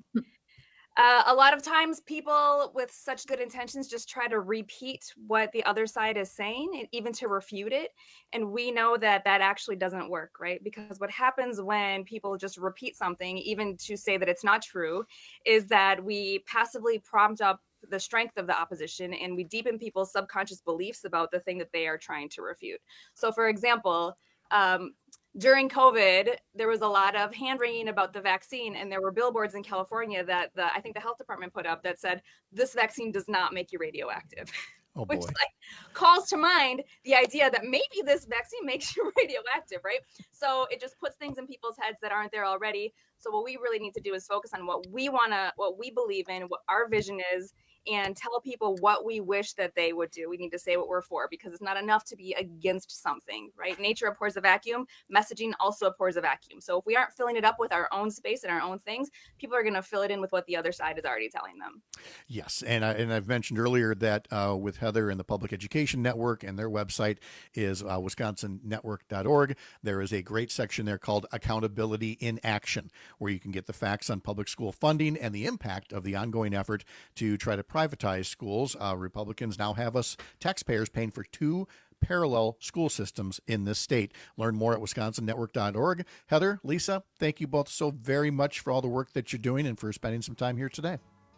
Uh, a lot of times people with such good intentions just try to repeat what the other side is saying, and even to refute it. And we know that that actually doesn't work, right? Because what happens when people just repeat something, even to say that it's not true, is that we passively prompt up the strength of the opposition, and we deepen people's subconscious beliefs about the thing that they are trying to refute. So for example, um, during COVID, there was a lot of hand wringing about the vaccine, and there were billboards in California that the, I think the health department put up that said, this vaccine does not make you radioactive. Oh, which like calls to mind the idea that maybe this vaccine makes you radioactive, right? So it just puts things in people's heads that aren't there already. So what we really need to do is focus on what we want to, what we believe in, what our vision is, and tell people what we wish that they would do. We need to say what we're for, because it's not enough to be against something, right? Nature abhors a vacuum. Messaging also abhors a vacuum. So if we aren't filling it up with our own space and our own things, people are going to fill it in with what the other side is already telling them. Yes. And, I, and I've mentioned earlier that uh, with Heather and the Public Education Network, and their website is uh, wisconsin network dot org. There is a great section there called Accountability in Action, where you can get the facts on public school funding and the impact of the ongoing effort to try to privatize schools. Uh, Republicans now have us taxpayers paying for two parallel school systems in this state. Learn more at wisconsin network dot org. Heather, Lisa, thank you both so very much for all the work that you're doing and for spending some time here today.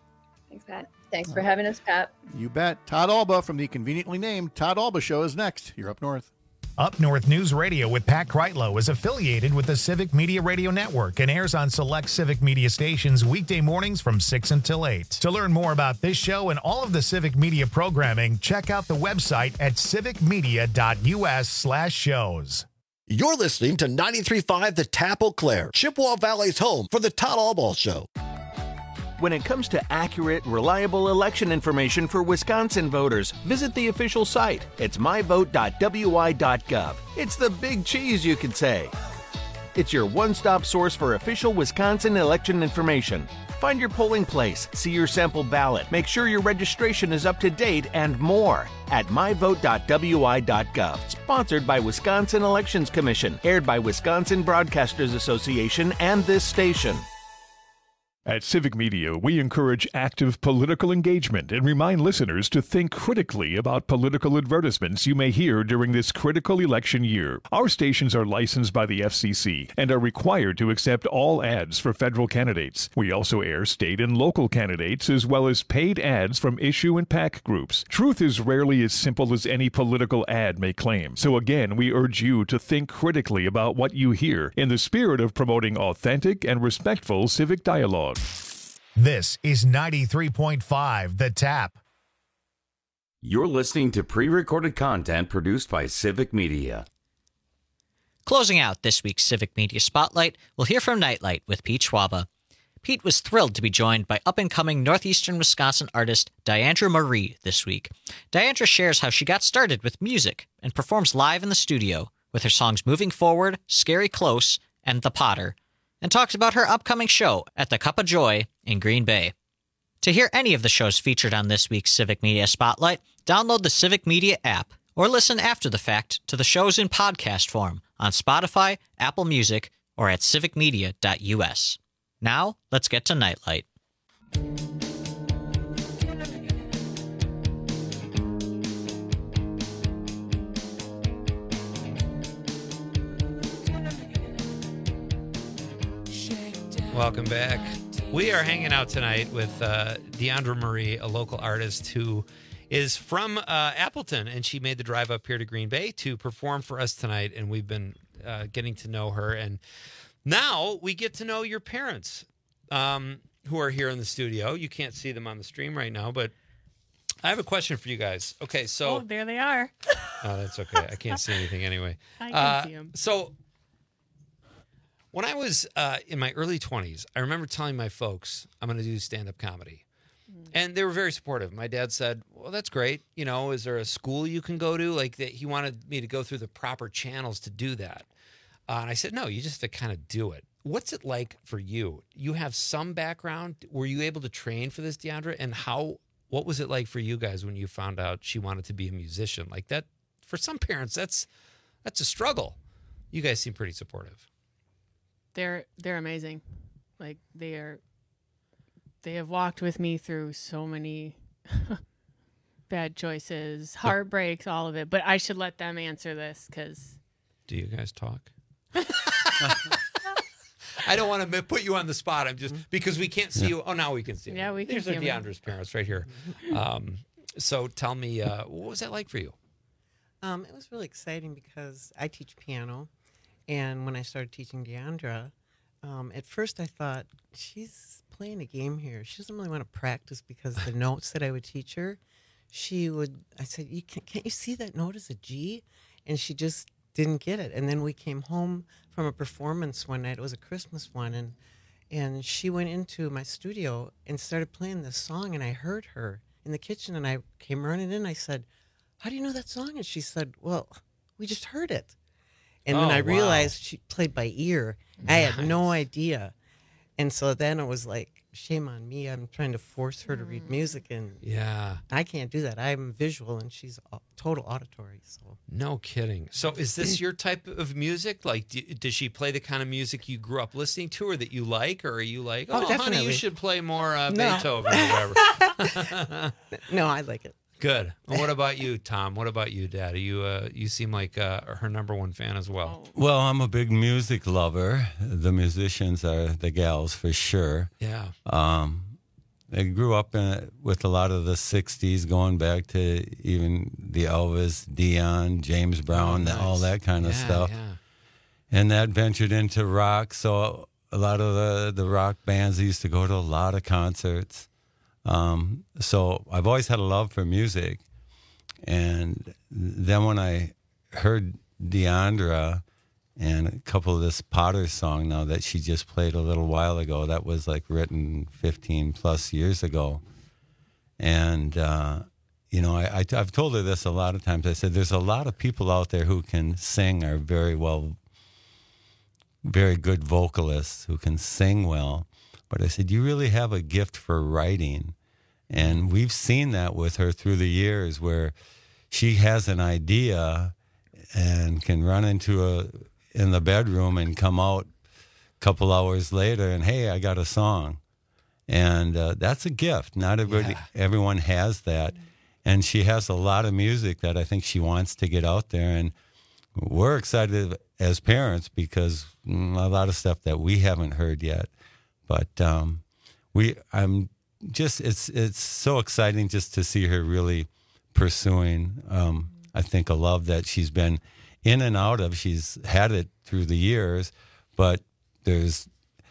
Thanks, Pat. Thanks for having us, Pat. You bet. Todd Alba from the conveniently named Todd Alba Show is next. You're Up North. Up North News Radio with Pat Kreitlow is affiliated with the Civic Media Radio Network and airs on select Civic Media stations weekday mornings from six until eight. To learn more about this show and all of the Civic Media programming, check out the website at civicmedia.us slash shows. You're listening to ninety-three point five The Tap Eau Claire, Chippewa Valley's home for the Todd Alba Show. When it comes to accurate, reliable election information for Wisconsin voters, visit the official site. It's my vote dot w i dot gov. It's the big cheese, you could say. It's your one-stop source for official Wisconsin election information. Find your polling place, see your sample ballot, make sure your registration is up to date, and more at my vote dot w i dot gov. Sponsored by Wisconsin Elections Commission, aired by Wisconsin Broadcasters Association and this station. At Civic Media, we encourage active political engagement and remind listeners to think critically about political advertisements you may hear during this critical election year. Our stations are licensed by the F C C and are required to accept all ads for federal candidates. We also air state and local candidates as well as paid ads from issue and PAC groups. Truth is rarely as simple as any political ad may claim. So again, we urge you to think critically about what you hear in the spirit of promoting authentic and respectful civic dialogue. This is ninety-three point five The Tap. You're listening to pre-recorded content produced by Civic Media. Closing out this week's Civic Media Spotlight, we'll hear from Nightlight with Pete Schwaba. Pete was thrilled to be joined by up-and-coming northeastern Wisconsin artist Diandra Marie this week. Diandra shares how she got started with music and performs live in the studio with her songs Moving Forward, Scary Close, and The Potter, and talks about her upcoming show at the Cup of Joy in Green Bay. To hear any of the shows featured on this week's Civic Media Spotlight, download the Civic Media app or listen after the fact to the shows in podcast form on Spotify, Apple Music, or at civic media dot u s. Now, let's get to Nightlight. Welcome back. We are hanging out tonight with uh, Diandra Marie, a local artist who is from uh, Appleton, and she made the drive up here to Green Bay to perform for us tonight, and we've been uh, getting to know her. And now we get to know your parents, um, who are here in the studio. You can't see them on the stream right now, but I have a question for you guys. Okay, so... Oh, there they are. Oh, that's okay. I can't see anything anyway. I can uh, see them. So... When I was uh, in my early twenties, I remember telling my folks, I'm going to do stand-up comedy. Mm. And they were very supportive. My dad said, well, that's great. You know, is there a school you can go to? Like, that he wanted me to go through the proper channels to do that. Uh, and I said, no, you just have to kind of do it. What's it like for you? You have some background. Were you able to train for this, Diandra? And how? What was it like for you guys when you found out she wanted to be a musician? Like that, for some parents, that's that's a struggle. You guys seem pretty supportive. They're they're amazing. Like they are they have walked with me through so many bad choices, heartbreaks, all of it. But I should let them answer this because do you guys talk? I don't want to put you on the spot. I'm just because we can't see yeah. you. Oh, now we can see. Yeah, them. we can These see. These are Diandra's parents right here. Um, so tell me, uh, what was that like for you? Um, it was really exciting because I teach piano. And when I started teaching Diandra, um, at first I thought, she's playing a game here. She doesn't really want to practice because the notes that I would teach her, she would, I said, you can't, can't you see that note as a G? And she just didn't get it. And then we came home from a performance one night. It was a Christmas one. And, and she went into my studio and started playing this song. And I heard her in the kitchen. And I came running in. I said, how do you know that song? And she said, well, we just heard it. And oh, then I wow. realized she played by ear. Nice. I had no idea. And so then it was like, shame on me. I'm trying to force her to read music. And yeah, I can't do that. I'm visual and she's total auditory. So no kidding. So is this your type of music? Like, do, does she play the kind of music you grew up listening to or that you like? Or are you like, oh, oh honey, you should play more uh, no. Beethoven or whatever? No, I like it. Good. And what about you, Tom? What about you, Dad? You uh, you seem like uh, her number one fan as well. Well, I'm a big music lover. The musicians are the gals for sure. Yeah. Um, I grew up in, with a lot of the sixties, going back to even the Elvis, Dion, James Brown, Oh, nice. all that kind of Yeah, stuff. yeah. And that ventured into rock. So a lot of the, the rock bands, I used to go to a lot of concerts. Um, so I've always had a love for music. And then when I heard Deandra and a couple of this Potter song now that she just played a little while ago, that was like written fifteen plus years ago. And, uh, you know, I, I, I've told her this a lot of times. I said, there's a lot of people out there who can sing, are very well, very good vocalists who can sing well. But I said, you really have a gift for writing. And we've seen that with her through the years where she has an idea and can run into a in the bedroom and come out a couple hours later and, hey, I got a song. And uh, that's a gift. Not everybody, Yeah. everyone has that. And she has a lot of music that I think she wants to get out there. And we're excited as parents because mm, a lot of stuff that we haven't heard yet. But um, we, I'm just, it's it's so exciting just to see her really pursuing, um, I think, a love that she's been in and out of. She's had it through the years, but there's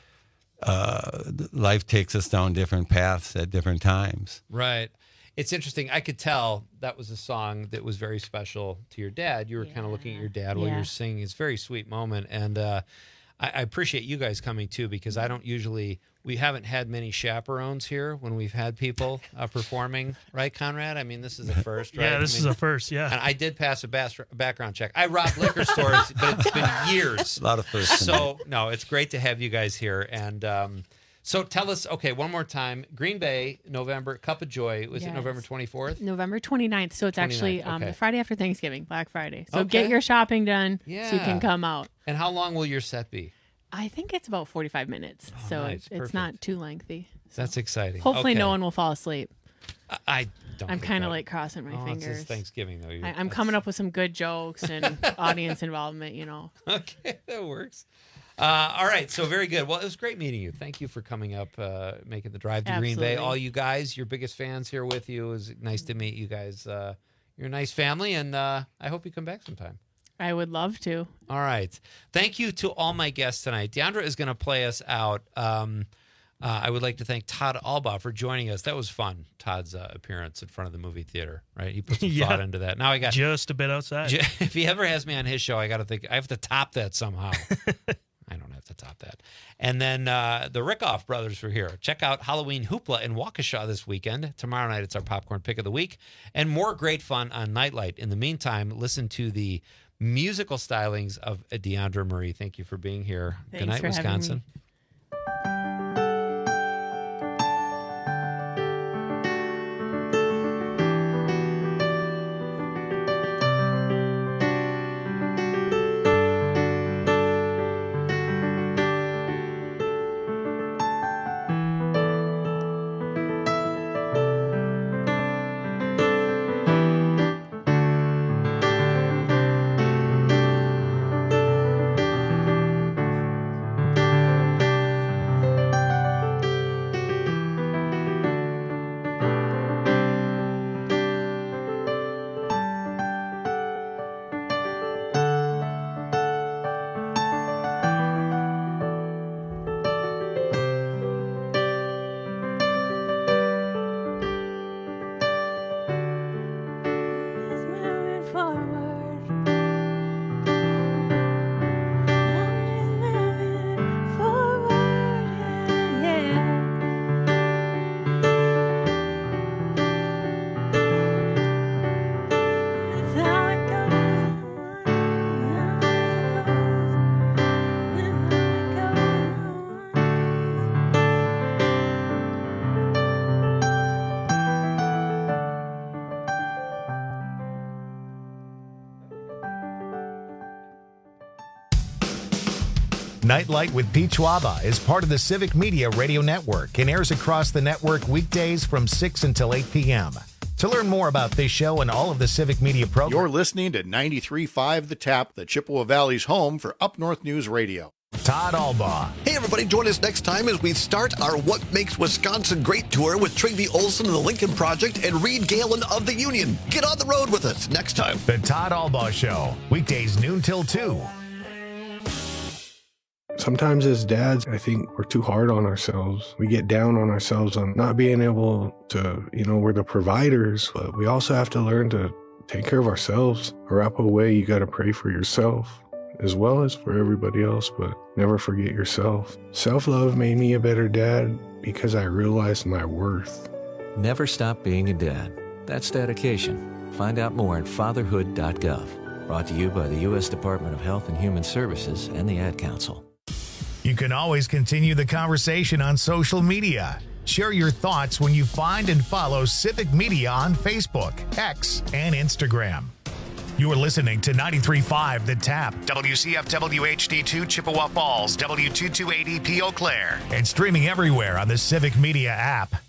uh, life takes us down different paths at different times. Right. It's interesting. I could tell that was a song that was very special to your dad. You were kind of looking at your dad while Yeah. you were singing. It's a very sweet moment. And uh, I, I appreciate you guys coming too, because I don't usually, we haven't had many chaperones here when we've had people uh, performing, right, Conrad? I mean, this is the first, right? Yeah, this I is mean, a first, yeah. And I did pass a bas- background check. I robbed liquor stores, but it's been years. A lot of firsts. So, no, it's great to have you guys here. And um, so tell us, okay, one more time. Green Bay, November, Cup of Joy. Was it Yes. November twenty-fourth? November twenty-ninth. So it's actually um, okay. the Friday after Thanksgiving, Black Friday. So Okay. get your shopping done so you Yeah. can come out. And how long will your set be? I think it's about forty-five minutes. Oh, so nice. it's, it's Perfect. not too lengthy. That's exciting. Hopefully Okay. no one will fall asleep. I, I don't. I'm think kind that- of like crossing my oh, fingers. It's just Thanksgiving, though. You're- I, I'm coming up with some good jokes and audience involvement, you know. Okay, that works. Uh, all right, so very good. Well, it was great meeting you. Thank you for coming up, uh, making the drive to Green Bay. Absolutely. All you guys, your biggest fans here with you. It was nice to meet you guys. Uh, you're a nice family, and uh, I hope you come back sometime. I would love to. All right. Thank you to all my guests tonight. Deandra is going to play us out. Um, uh, I would like to thank Todd Albaugh for joining us. That was fun, Todd's uh, appearance in front of the movie theater, right? He put some Yeah. thought into that. Now I got Just a bit outside. If he ever has me on his show, I got to think I have to top that somehow. I don't have to top that. And then uh, the Rickoff brothers were here. Check out Halloween Hoopla in Waukesha this weekend. Tomorrow night, it's our popcorn pick of the week. And more great fun on Nightlight. In the meantime, listen to the musical stylings of Deandra Marie. Thank you for being here. Thanks Good night, for having Wisconsin. me. Nightlight with Pete Schwaba is part of the Civic Media Radio Network and airs across the network weekdays from six until eight p.m. To learn more about this show and all of the Civic Media programs, You're listening to ninety-three point five The Tap, the Chippewa Valley's home for Up North News Radio. Todd Albaugh. Hey, everybody, join us next time as we start our What Makes Wisconsin Great tour with Trygve Olson of the Lincoln Project and Reed Galen of the Union. Get on the road with us next time. The Todd Albaugh Show, weekdays noon till two. Sometimes as dads, I think we're too hard on ourselves. We get down on ourselves on not being able to, you know, we're the providers, but we also have to learn to take care of ourselves. Arapahoe way, you got to pray for yourself as well as for everybody else, but never forget yourself. Self-love made me a better dad because I realized my worth. Never stop being a dad. That's dedication. Find out more at fatherhood dot gov. Brought to you by the U S Department of Health and Human Services and the Ad Council. You can always continue the conversation on social media. Share your thoughts when you find and follow Civic Media on Facebook, X, and Instagram. You are listening to ninety-three point five The Tap, W C F W H D two Chippewa Falls, W two two eight E P Eau Claire, and streaming everywhere on the Civic Media app.